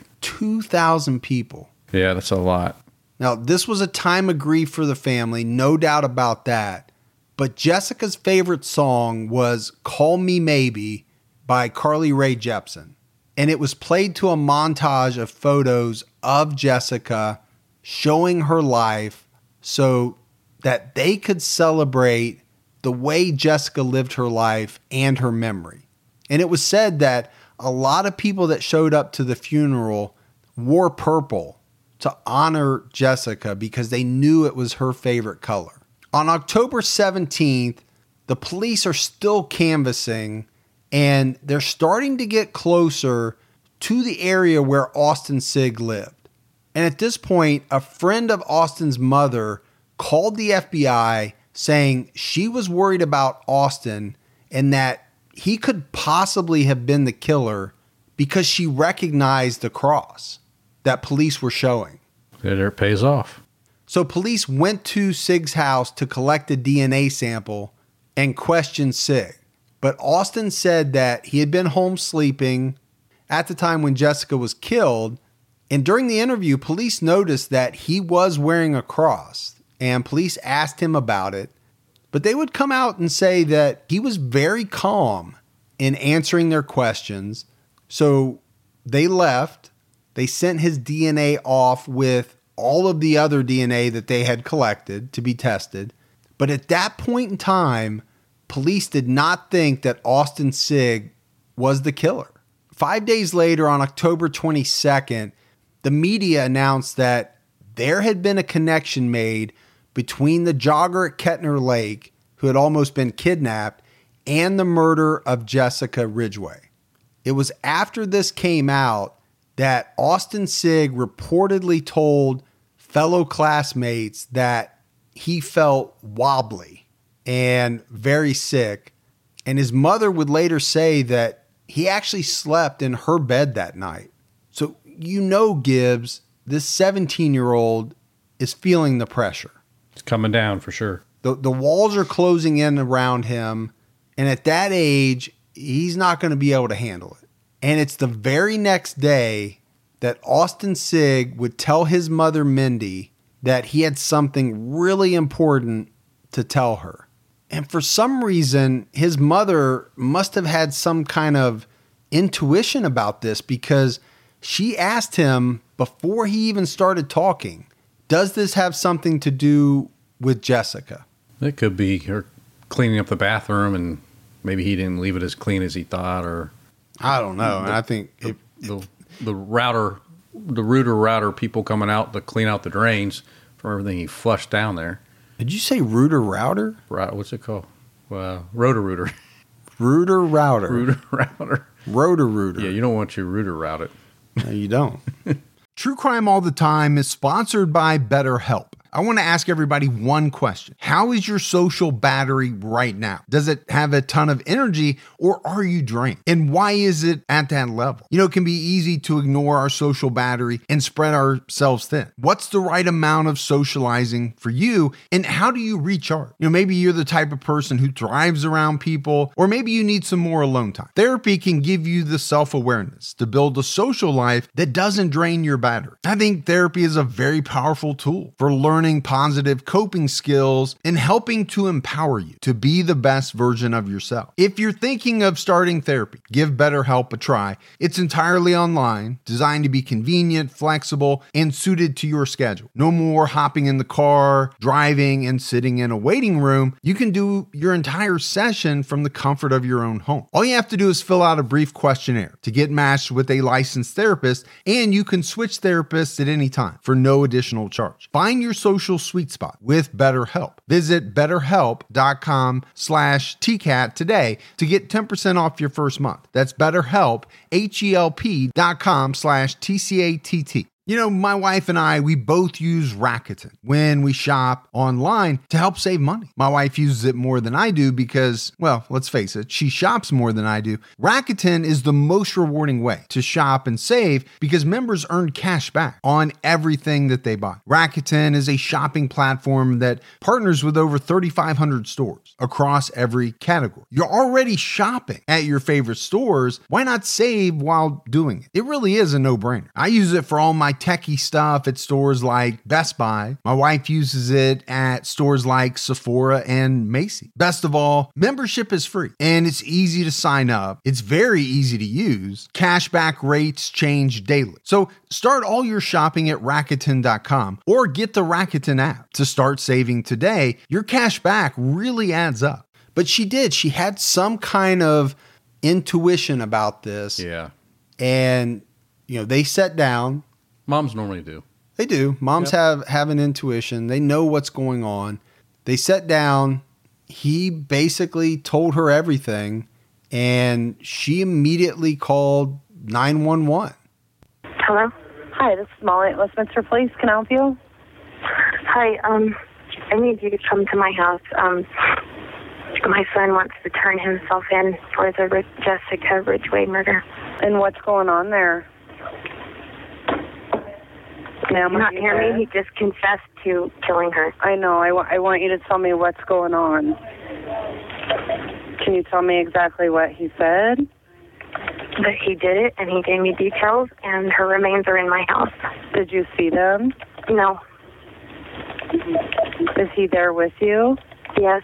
2,000 people. Yeah, that's a lot. Now, this was a time of grief for the family, no doubt about that. But Jessica's favorite song was Call Me Maybe by Carly Rae Jepsen. And it was played to a montage of photos of Jessica showing her life so that they could celebrate the way Jessica lived her life and her memory. And it was said that a lot of people that showed up to the funeral wore purple to honor Jessica because they knew it was her favorite color. On October 17th, the police are still canvassing and they're starting to get closer to the area where Austin Sigg lived. And at this point, a friend of Austin's mother called the FBI saying she was worried about Austin and that he could possibly have been the killer because she recognized the cross that police were showing. It pays off. So police went to Sigg's house to collect a DNA sample and question Sigg. But Austin said that he had been home sleeping at the time when Jessica was killed. And during the interview, police noticed that he was wearing a cross. And police asked him about it. But they would come out and say that he was very calm in answering their questions. So they left. They sent his DNA off with all of the other DNA that they had collected to be tested. But at that point in time, police did not think that Austin Sigg was the killer. 5 days later, on October 22nd, the media announced that there had been a connection made between the jogger at Kettner Lake, who had almost been kidnapped, and the murder of Jessica Ridgway. It was after this came out that Austin Sigg reportedly told fellow classmates that he felt wobbly and very sick. And his mother would later say that he actually slept in her bed that night. So Gibbs, this 17-year-old is feeling the pressure. It's coming down for sure. The walls are closing in around him. And at that age, he's not going to be able to handle it. And it's the very next day that Austin Sigg would tell his mother, Mindy, that he had something really important to tell her. And for some reason, his mother must have had some kind of intuition about this because she asked him before he even started talking, does this have something to do with Jessica? It could be her cleaning up the bathroom and maybe he didn't leave it as clean as he thought, or I don't know. And I think the router people coming out to clean out the drains from everything he flushed down there. Did you say router? What's it called? Rotor-Rooter. Router-Router. Rotor-Router. Rotor-Rooter. Yeah, you don't want your router routed. No, you don't. True Crime All the Time is sponsored by BetterHelp. I want to ask everybody one question. How is your social battery right now? Does it have a ton of energy or are you drained? And why is it at that level? It can be easy to ignore our social battery and spread ourselves thin. What's the right amount of socializing for you and how do you recharge? Maybe you're the type of person who thrives around people, or maybe you need some more alone time. Therapy can give you the self-awareness to build a social life that doesn't drain your battery. I think therapy is a very powerful tool for learning learning positive coping skills and helping to empower you to be the best version of yourself. If you're thinking of starting therapy, give BetterHelp a try. It's entirely online, designed to be convenient, flexible, and suited to your schedule. No more hopping in the car, driving, and sitting in a waiting room. You can do your entire session from the comfort of your own home. All you have to do is fill out a brief questionnaire to get matched with a licensed therapist, and you can switch therapists at any time for no additional charge. Find your social sweet spot with BetterHelp. Visit BetterHelp.com/TCAT today to get 10% off your first month. That's BetterHelp, HELP.com/TCATT. You know, my wife and I, we both use Rakuten when we shop online to help save money. My wife uses it more than I do because, well, let's face it, she shops more than I do. Rakuten is the most rewarding way to shop and save because members earn cash back on everything that they buy. Rakuten is a shopping platform that partners with over 3,500 stores across every category. You're already shopping at your favorite stores. Why not save while doing it? It really is a no-brainer. I use it for all my techie stuff at stores like Best Buy. My wife uses it at stores like Sephora and Macy's. Best of all, membership is free and it's easy to sign up. It's very easy to use. Cashback rates change daily. So start all your shopping at Rakuten.com or get the Rakuten app to start saving today. Your cash back really adds up. But she had some kind of intuition about this. Yeah. And, you know, they sat down. Moms normally do. They do. Moms have an intuition. They know what's going on. They sat down. He basically told her everything, and she immediately called 911. Hello? Hi, this is Molly at Westminster Police. Can I help you? Hi, I need you to come to my house. My son wants to turn himself in for the Jessica Ridgway murder. And what's going on there? Ma'am, not hear me? He just confessed to killing her. I know. I want you to tell me what's going on. Can you tell me exactly what he said? That he did it, and he gave me details, and her remains are in my house. Did you see them? No. Is he there with you? Yes.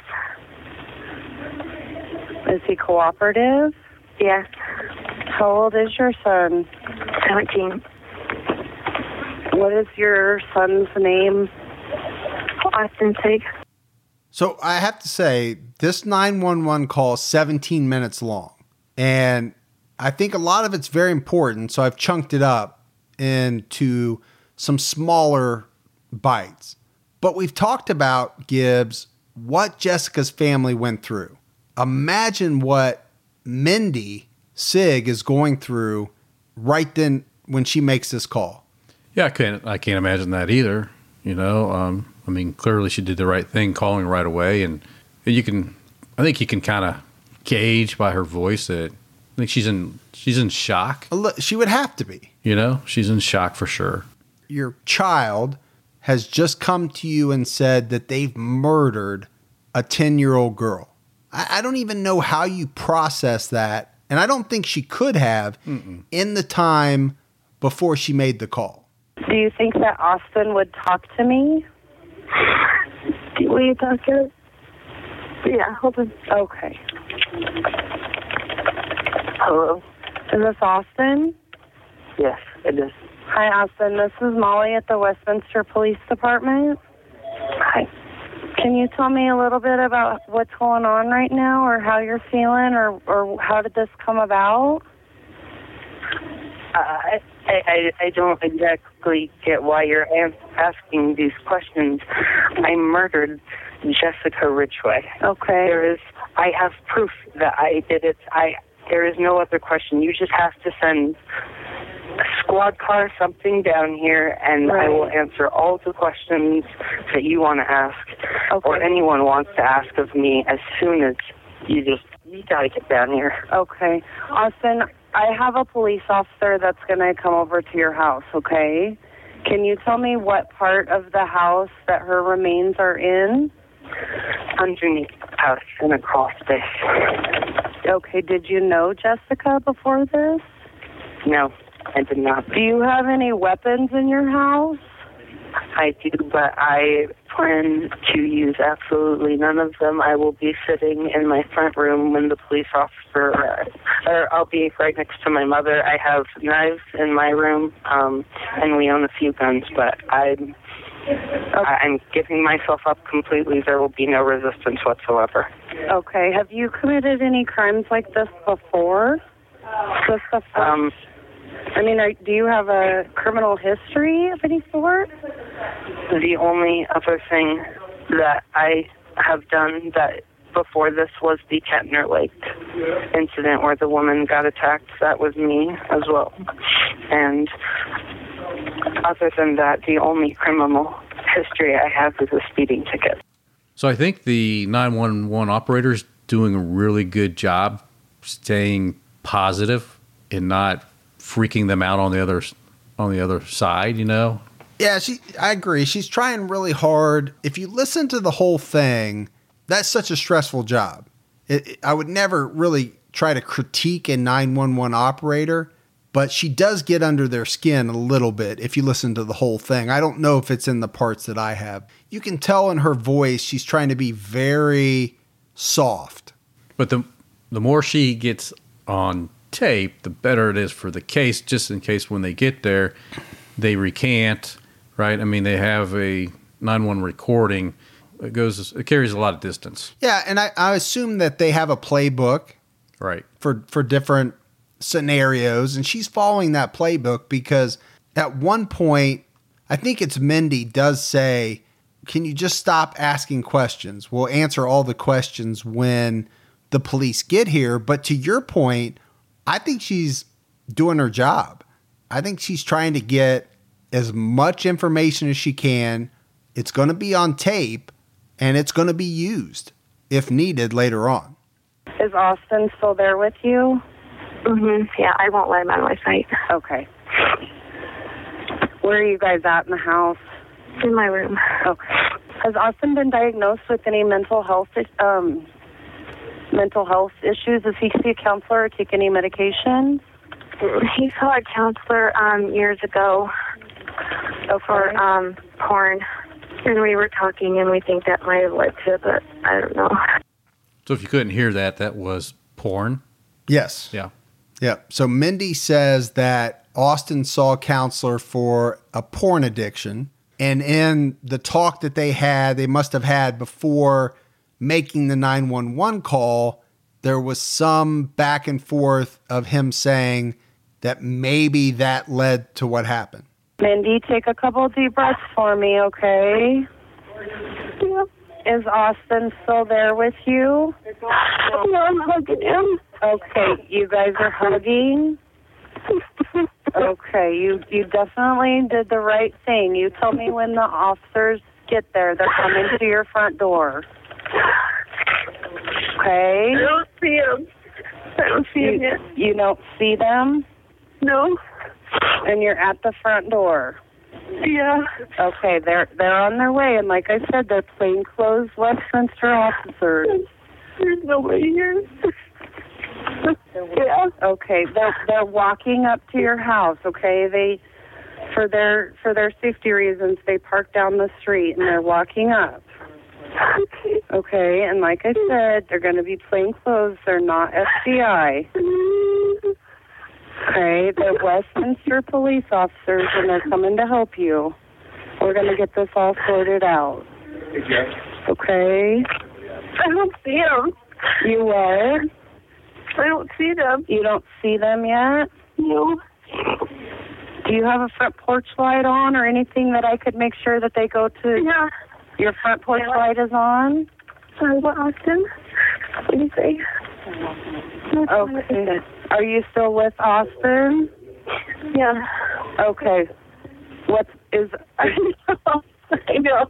Is he cooperative? Yes. How old is your son? 17. What is your son's name? Austin Sigg. So I have to say, this 911 call is 17 minutes long. And I think a lot of it's very important. So I've chunked it up into some smaller bites. But we've talked about, Gibbs, what Jessica's family went through. Imagine what Mindy Sigg is going through right then when she makes this call. Yeah, I can't imagine that either. You know, I mean, clearly she did the right thing calling right away, and I think you can kind of gauge by her voice that I think she's in shock. She would have to be. You know, she's in shock for sure. Your child has just come to you and said that they've murdered a 10-year-old girl. I don't even know how you process that, and I don't think she could have in the time before she made the call. Do you think that Austin would talk to me? Will you talk to her? Yeah, hold on. Okay. Hello? Is this Austin? Yes, it is. Hi, Austin. This is Molly at the Westminster Police Department. Hi. Can you tell me a little bit about what's going on right now, or how you're feeling, or how did this come about? I don't exactly get why you're asking these questions. I murdered Jessica Ridgway. Okay. I have proof that I did it. There is no other question. You just have to send a squad car, something down here, and I will answer all the questions that you want to ask, or anyone wants to ask of me as soon as you gotta get down here. Okay. Austin, I have a police officer that's going to come over to your house, okay? Can you tell me what part of the house that her remains are in? Underneath the house and a crawl space. Okay, did you know Jessica before this? No, I did not. Do you have any weapons in your house? I do, but I plan to use absolutely none of them. I will be sitting in my front room when the police officer, or I'll be right next to my mother. I have knives in my room, and we own a few guns, but I'm giving myself up completely. There will be no resistance whatsoever. Okay. Have you committed any crimes like this before? Do you have a criminal history of any sort? The only other thing that I have done that before this was the Kentner Lake incident where the woman got attacked. That was me as well. And other than that, the only criminal history I have is a speeding ticket. So I think the 911 operator's doing a really good job staying positive and not freaking them out on the other side, you know? Yeah, I agree. She's trying really hard. If you listen to the whole thing, that's such a stressful job. I would never really try to critique a 911 operator, but she does get under their skin a little bit if you listen to the whole thing. I don't know if it's in the parts that I have. You can tell in her voice she's trying to be very soft. But the more she gets on tape, the better it is for the case, just in case when they get there, they recant, right? I mean, they have a 911 recording. It carries a lot of distance. Yeah, and I assume that they have a playbook, right, for different scenarios, and she's following that playbook because at one point, I think it's Mindy does say, can you just stop asking questions? We'll answer all the questions when the police get here. But to your point, I think she's doing her job. I think she's trying to get as much information as she can. It's going to be on tape, and it's going to be used if needed later on. Is Austin still there with you? Mm-hmm. Yeah, I won't let him out of my sight. Okay. Where are you guys at in the house? In my room. Okay. Has Austin been diagnosed with any mental health issues? Does he see a counselor or take any medications? He saw a counselor years ago for porn, and we were talking, and we think that might have led to it, but I don't know. So if you couldn't hear that was porn? Yes. Yeah. Yeah. So Mindy says that Austin saw a counselor for a porn addiction, and in the talk that they must have had before making the 911 call, there was some back and forth of him saying that maybe that led to what happened. Mindy, take a couple deep breaths for me, okay? Yep. Is Austin still there with you? No, I'm hugging him. Okay, you guys are hugging? Okay, you definitely did the right thing. You tell me when the officers get there. They're coming to your front door. Okay? I don't see him. I don't see him yet. You don't see them? No. And you're at the front door? Yeah. Okay, they're on their way, and like I said, they're plainclothes Westminster officers. There's nobody here. Yeah. Okay, they're walking up to your house. Okay, they for their safety reasons they park down the street and they're walking up. Okay, and like I said, they're going to be plainclothes. They're not FBI. Okay, they're Westminster police officers, and they're coming to help you. We're going to get this all sorted out. Okay? I don't see them. You what? I don't see them. You don't see them yet? No. Do you have a front porch light on or anything that I could make sure that they go to? Yeah. Your front porch light is on? Sorry, what, Austin? What did you say? Okay. Are you still with Austin? Yeah. Okay. What is... I know.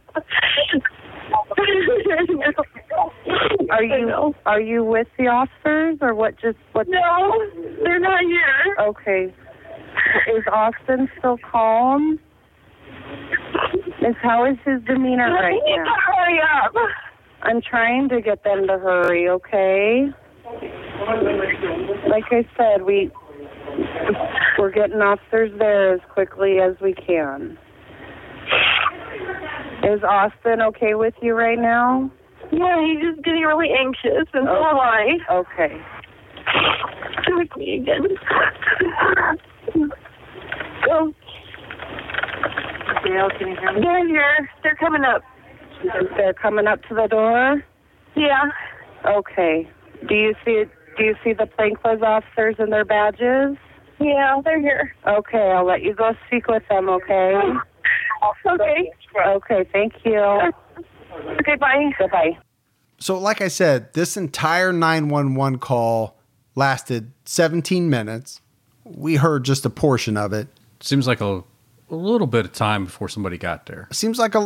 Are you with the officers or what? No, they're not here. Okay. Is Austin still calm? How is his demeanor right now? Hurry up. I'm trying to get them to hurry, okay? Like I said, we're getting officers there as quickly as we can. Is Austin okay with you right now? Yeah, he's just getting really anxious, and so am I. Okay. With me again. Go. Gail, can you hear me? They're here. They're coming up. They're coming up to the door? Yeah. Okay. Do you see the plainclothes officers and their badges? Yeah, they're here. Okay, I'll let you go speak with them, okay? Okay. Okay, thank you. Okay, bye. Goodbye. So like I said, this entire 911 call lasted 17 minutes. We heard just a portion of it. Seems like a little bit of time before somebody got there. Seems like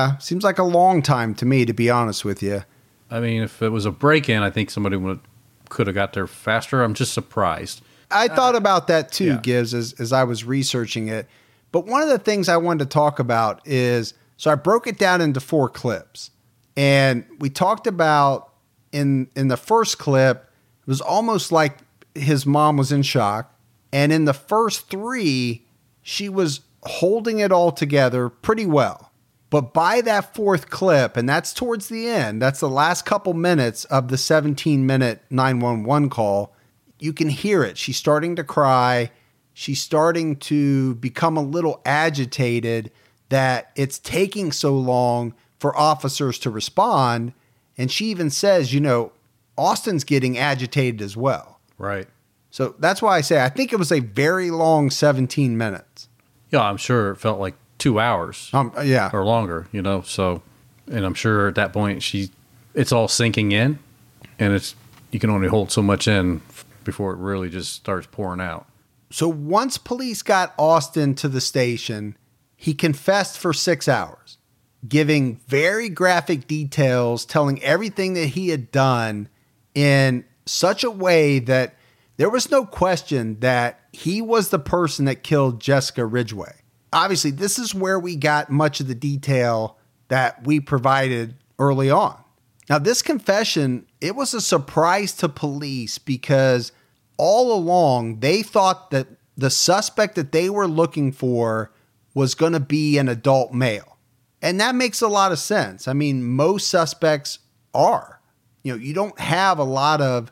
a long time to me, to be honest with you. I mean, if it was a break-in, I think somebody could have got there faster. I'm just surprised. I thought about that too, yeah. Gibbs, as I was researching it. But one of the things I wanted to talk about is, so I broke it down into 4 clips. And we talked about in the first clip, it was almost like his mom was in shock. And in the first 3, she was holding it all together pretty well. But by that 4th clip, and that's towards the end, that's the last couple minutes of the 17-minute 911 call, you can hear it. She's starting to cry. She's starting to become a little agitated that it's taking so long for officers to respond. And she even says, Austin's getting agitated as well. Right. So that's why I say I think it was a very long 17 minutes. Yeah, I'm sure it felt like 2 hours. Yeah. Or longer, So, and I'm sure at that point it's all sinking in, and you can only hold so much in before it really just starts pouring out. So once police got Austin to the station, he confessed for 6 hours, giving very graphic details, telling everything that he had done in such a way that there was no question that he was the person that killed Jessica Ridgway. Obviously, this is where we got much of the detail that we provided early on. Now, this confession, it was a surprise to police because all along they thought that the suspect that they were looking for was going to be an adult male. And that makes a lot of sense. I mean, most suspects are. You don't have a lot of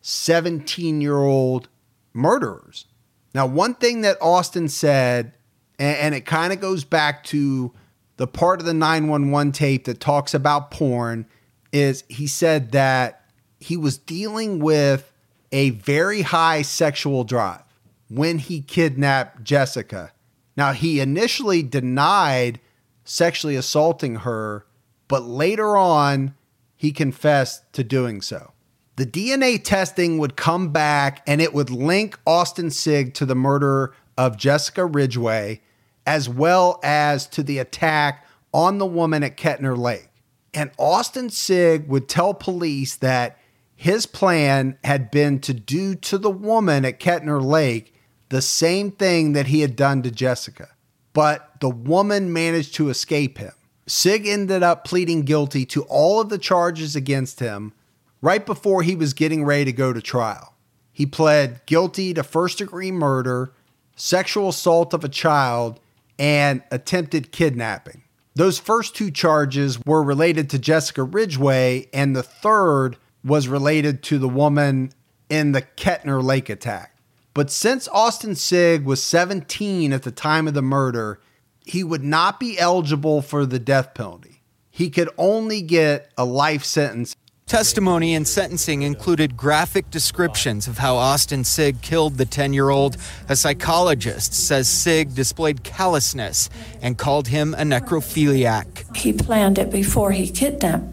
17-year-old murderers. Now, one thing that Austin said, and it kind of goes back to the part of the 911 tape that talks about porn, is he said that he was dealing with a very high sexual drive when he kidnapped Jessica. Now, he initially denied sexually assaulting her, but later on, he confessed to doing so. The DNA testing would come back and it would link Austin Sigg to the murder of Jessica Ridgway, as well as to the attack on the woman at Kettner Lake. And Austin Sigg would tell police that his plan had been to do to the woman at Kettner Lake the same thing that he had done to Jessica. But the woman managed to escape him. Sigg ended up pleading guilty to all of the charges against him right before he was getting ready to go to trial. He pled guilty to first-degree murder, sexual assault of a child, and attempted kidnapping. Those first 2 charges were related to Jessica Ridgway, and the third was related to the woman in the Kettner Lake attack. But since Austin Sigg was 17 at the time of the murder, he would not be eligible for the death penalty. He could only get a life sentence. Testimony and sentencing included graphic descriptions of how Austin Sigg killed the 10-year-old. A psychologist says Sigg displayed callousness and called him a necrophiliac. He planned it before he kidnapped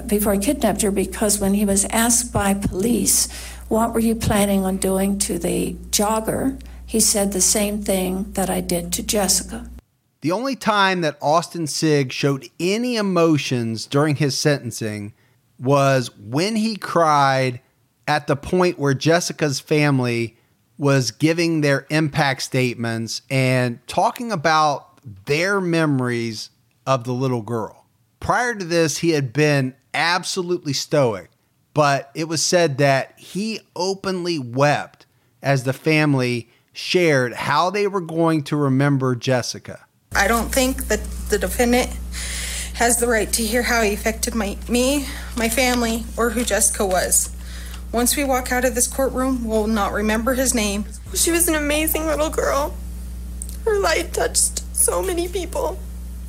her, because when he was asked by police, what were you planning on doing to the jogger, he said the same thing that I did to Jessica. The only time that Austin Sigg showed any emotions during his sentencing was when he cried at the point where Jessica's family was giving their impact statements and talking about their memories of the little girl. Prior to this, he had been absolutely stoic, but it was said that he openly wept as the family shared how they were going to remember Jessica. I don't think that the defendant has the right to hear how he affected me, my family, or who Jessica was. Once we walk out of this courtroom, we'll not remember his name. She was an amazing little girl. Her light touched so many people,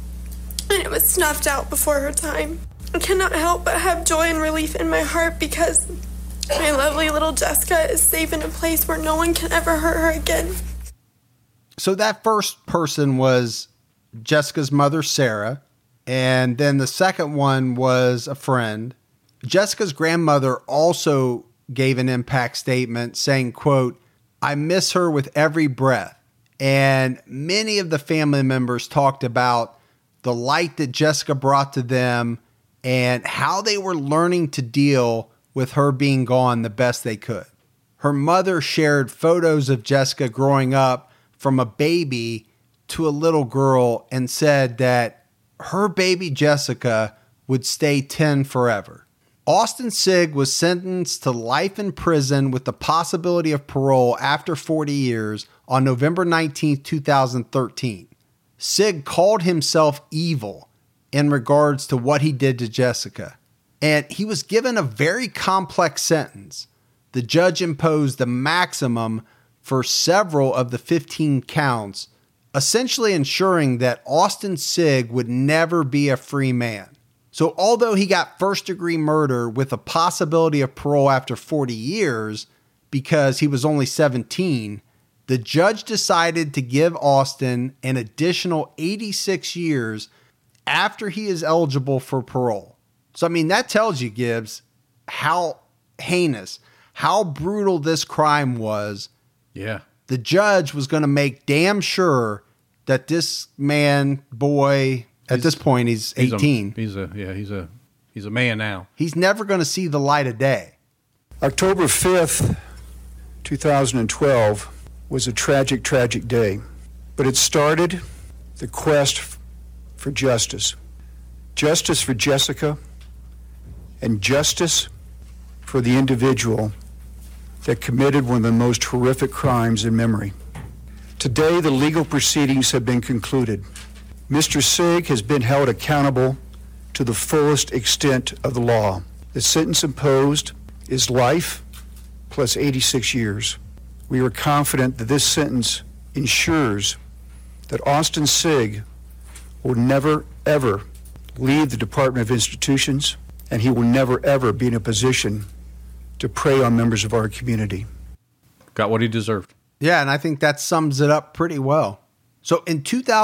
and it was snuffed out before her time. I cannot help but have joy and relief in my heart because my lovely little Jessica is safe in a place where no one can ever hurt her again. So that first person was Jessica's mother, Sarah, and then the second one was a friend. Jessica's grandmother also gave an impact statement saying, quote, "I miss her with every breath." And many of the family members talked about the light that Jessica brought to them and how they were learning to deal with her being gone the best they could. Her mother shared photos of Jessica growing up from a baby to a little girl and said that her baby Jessica would stay 10 forever. Austin Sigg was sentenced to life in prison with the possibility of parole after 40 years on November 19, 2013. Sigg called himself evil in regards to what he did to Jessica, and he was given a very complex sentence. The judge imposed the maximum for several of the 15 counts, essentially ensuring that Austin Sigg would never be a free man. So although he got first-degree murder with a possibility of parole after 40 years because he was only 17, the judge decided to give Austin an additional 86 years after he is eligible for parole. So, I mean, that tells you, Gibbs, how heinous, how brutal this crime was. Yeah. The judge was going to make damn sure that this man, boy, at this point, he's 18. He's a man now. He's never going to see the light of day. October 5th, 2012 was a tragic, tragic day. But it started the quest for justice. Justice for Jessica and justice for the individual that committed one of the most horrific crimes in memory. Today, the legal proceedings have been concluded. Mr. Sigg has been held accountable to the fullest extent of the law. The sentence imposed is life plus 86 years. We are confident that this sentence ensures that Austin Sigg will never, ever leave the Department of Institutions, and he will never, ever be in a position to prey on members of our community. Got what he deserved. Yeah, and I think that sums it up pretty well. So in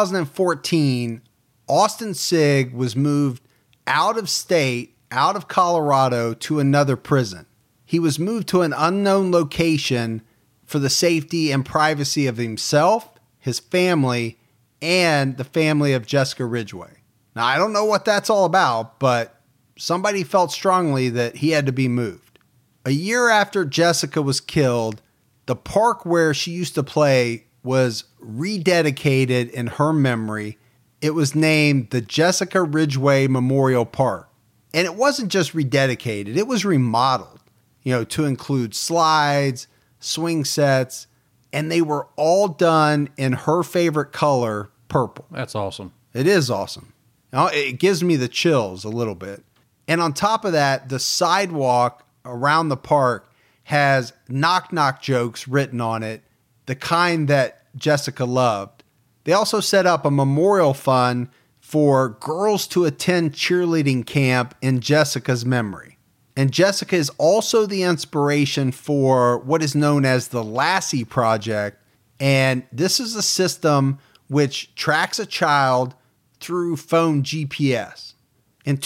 2014, Austin Sigg was moved out of state, out of Colorado, to another prison. He was moved to an unknown location for the safety and privacy of himself, his family, and the family of Jessica Ridgway. Now, I don't know what that's all about, but somebody felt strongly that he had to be moved. A year after Jessica was killed, the park where she used to play was rededicated in her memory. It was named the Jessica Ridgway Memorial Park. And it wasn't just rededicated, it was remodeled, to include slides, swing sets, and they were all done in her favorite color, purple. That's awesome. It is awesome. It gives me the chills a little bit. And on top of that, the sidewalk around the park has knock-knock jokes written on it, the kind that Jessica loved. They also set up a memorial fund for girls to attend cheerleading camp in Jessica's memory. And Jessica is also the inspiration for what is known as the Lassie Project. And this is a system which tracks a child through phone GPS. In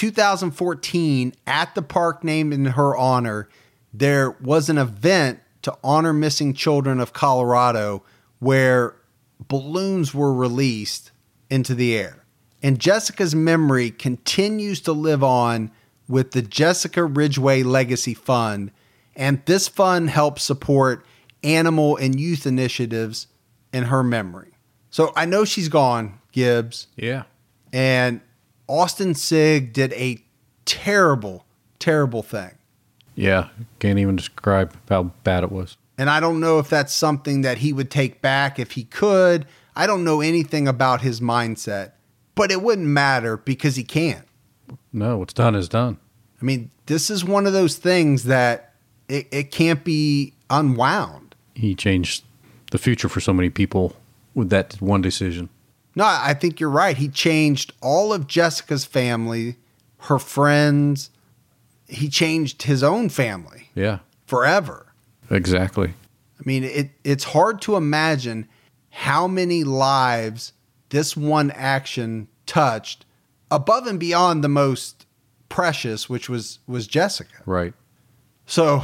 2014, at the park named in her honor, there was an event to honor missing children of Colorado where balloons were released into the air. And Jessica's memory continues to live on with the Jessica Ridgway Legacy Fund. And this fund helps support animal and youth initiatives in her memory. So I know she's gone, Gibbs. Yeah. And Austin Sigg did a terrible, terrible thing. Yeah, can't even describe how bad it was. And I don't know if that's something that he would take back if he could. I don't know anything about his mindset, but it wouldn't matter because he can't. No, what's done is done. I mean, this is one of those things that it can't be unwound. He changed the future for so many people with that one decision. No, I think you're right. He changed all of Jessica's family, her friends. He changed his own family. Yeah. Forever. Exactly. I mean, it's hard to imagine how many lives this one action touched above and beyond the most precious, which was Jessica. Right. So,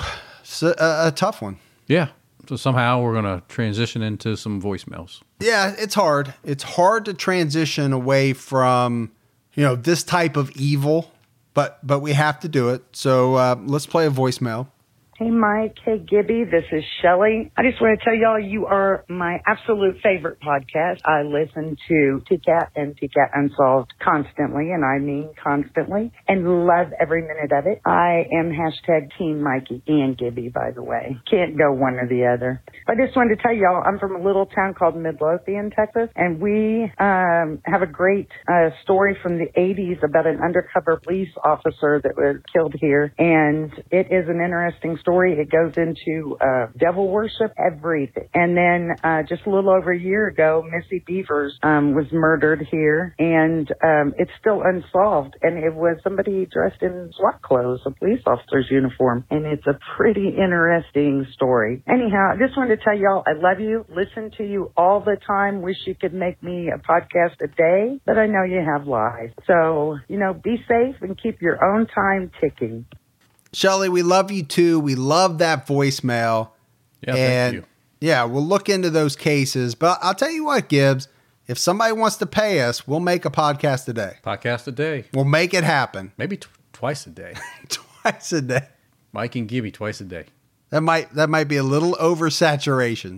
a tough one. Yeah. So somehow we're going to transition into some voicemails. Yeah, it's hard. It's hard to transition away from, this type of evil, but we have to do it. So let's play a voicemail. Hey, Mike. Hey, Gibby. This is Shelly. I just want to tell y'all you are my absolute favorite podcast. I listen to TCAT and TCAT Unsolved constantly, and I mean constantly, and love every minute of it. I am hashtag Team Mikey and Gibby, by the way. Can't go one or the other. I just wanted to tell y'all I'm from a little town called Midlothian, Texas, and we have a great story from the 80s about an undercover police officer that was killed here, and it is an interesting story. It goes into devil worship, everything. And then just a little over a year ago, Missy Beavers was murdered here, and it's still unsolved. And it was somebody dressed in SWAT clothes, a police officer's uniform. And it's a pretty interesting story. Anyhow, I just wanted to tell y'all I love you, listen to you all the time. Wish you could make me a podcast a day, but I know you have lives. So, be safe and keep your own time ticking. Shelly, we love you too. We love that voicemail. Yeah, thank you. Yeah, we'll look into those cases. But I'll tell you what, Gibbs, if somebody wants to pay us, we'll make a podcast a day. Podcast a day. We'll make it happen. Maybe twice a day. Twice a day. Mike and Gibby twice a day. That might be a little oversaturation.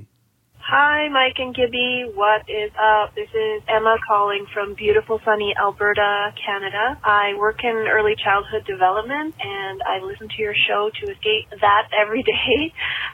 Hi, Mike and Gibby. What is up? This is Emma calling from beautiful, sunny Alberta, Canada. I work in early childhood development, and I listen to your show to escape that every day.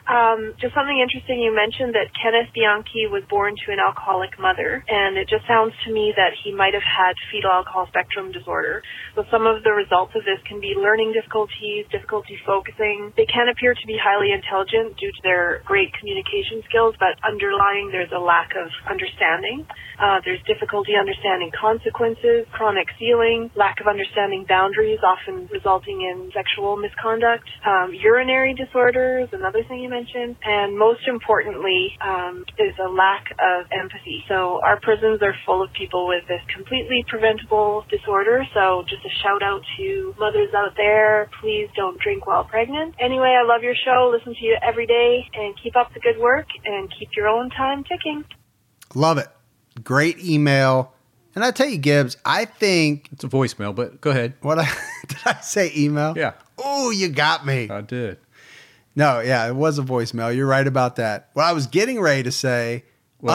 Just something interesting, you mentioned that Kenneth Bianchi was born to an alcoholic mother, and it just sounds to me that he might have had fetal alcohol spectrum disorder. So some of the results of this can be learning difficulties, difficulty focusing. They can appear to be highly intelligent due to their great communication skills, but underlying there's a lack of understanding. There's difficulty understanding consequences, chronic ceiling, lack of understanding boundaries, often resulting in sexual misconduct, urinary disorders, another thing you mentioned, and most importantly is a lack of empathy. So our prisons are full of people with this completely preventable disorder, so just a shout out to mothers out there, please don't drink while pregnant. Anyway, I love your show, listen to you every day, and keep up the good work, and keep your own time ticking. Love it. Great email. And I tell you, Gibbs, I think it's a voicemail, but go ahead. Did I say email? Yeah. Oh, you got me. I did. No, yeah, it was a voicemail. You're right about that. What I was getting ready to say,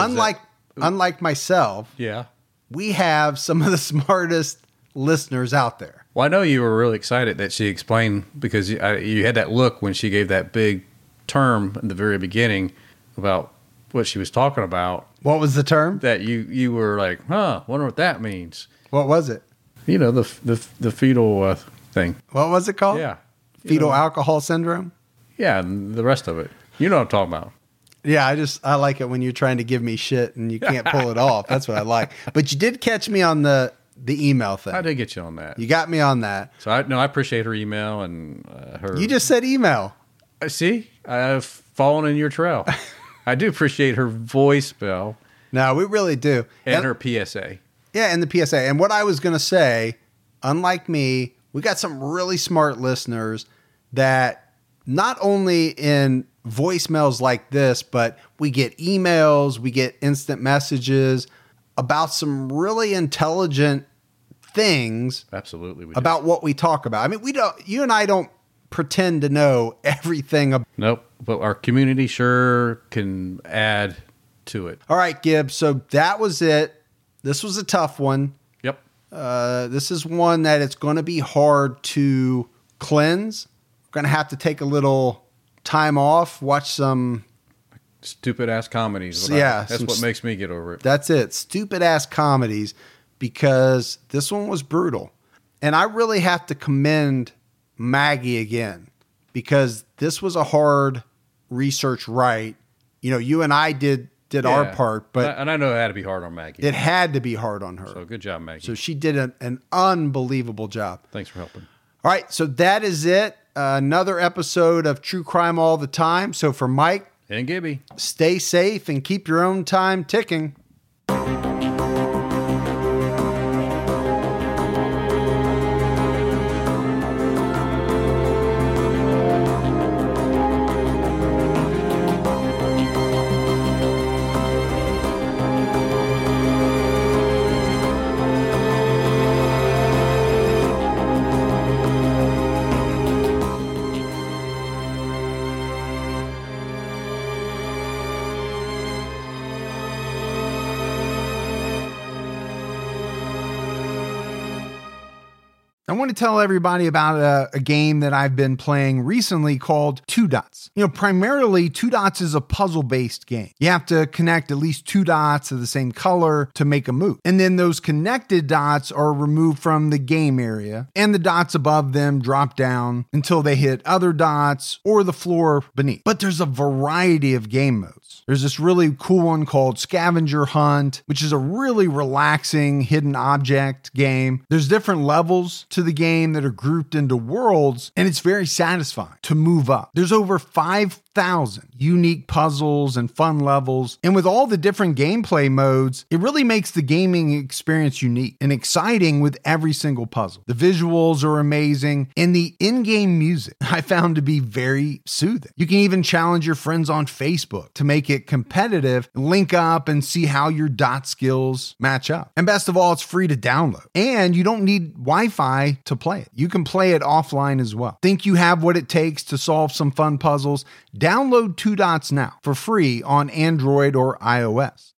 unlike myself, yeah, we have some of the smartest listeners out there. Well, I know you were really excited that she explained, because you had that look when she gave that big term in the very beginning about what she was talking about. What was the term? That you were like, wonder what that means. What was it? The fetal thing. What was it called? Yeah. Fetal alcohol syndrome? Yeah, and the rest of it. You know what I'm talking about. Yeah, I like it when you're trying to give me shit and you can't pull it off. That's what I like. But you did catch me on the email thing. I did get you on that. You got me on that. So I appreciate her email and her. You just said email. See, I've fallen in your trail. I do appreciate her voicemail. No, we really do. And her PSA. Yeah, and the PSA. And what I was going to say, unlike me, we got some really smart listeners that not only in voicemails like this, but we get emails, we get instant messages about some really intelligent things. Absolutely. About what we talk about. I mean, you and I don't pretend to know everything. Nope. But our community sure can add to it. All right, Gibbs. So that was it. This was a tough one. Yep. This is one that it's going to be hard to cleanse. We're going to have to take a little time off, watch some stupid ass comedies. That's what makes me get over it. That's it. Stupid ass comedies, because this one was brutal. And I really have to commend Maggie again, because this was a hard research write. You know, you and I did our part, but and I know it had to be hard on Maggie. It had to be hard on her. So good job, Maggie. So she did an unbelievable job. Thanks for helping. All right, so that is it. Another episode of True Crime All the Time. So for Mike and Gibby, stay safe and keep your own time ticking. I want to tell everybody about a game that I've been playing recently called Two Dots. You know, primarily Two Dots is a puzzle-based game. You have to connect at least two dots of the same color to make a move. And then those connected dots are removed from the game area, and the dots above them drop down until they hit other dots or the floor beneath. But there's a variety of game modes. There's this really cool one called Scavenger Hunt, which is a really relaxing hidden object game. There's different levels to the game that are grouped into worlds, and it's very satisfying to move up. There's over 5,000 unique puzzles and fun levels, and with all the different gameplay modes, it really makes the gaming experience unique and exciting with every single puzzle. The visuals are amazing, and the in-game music I found to be very soothing. You can even challenge your friends on Facebook to make it competitive, link up and see how your dot skills match up. And best of all, it's free to download, and you don't need Wi-Fi to play it. You can play it offline as well. Think you have what it takes to solve some fun puzzles? Download Two Dots now for free on Android or iOS.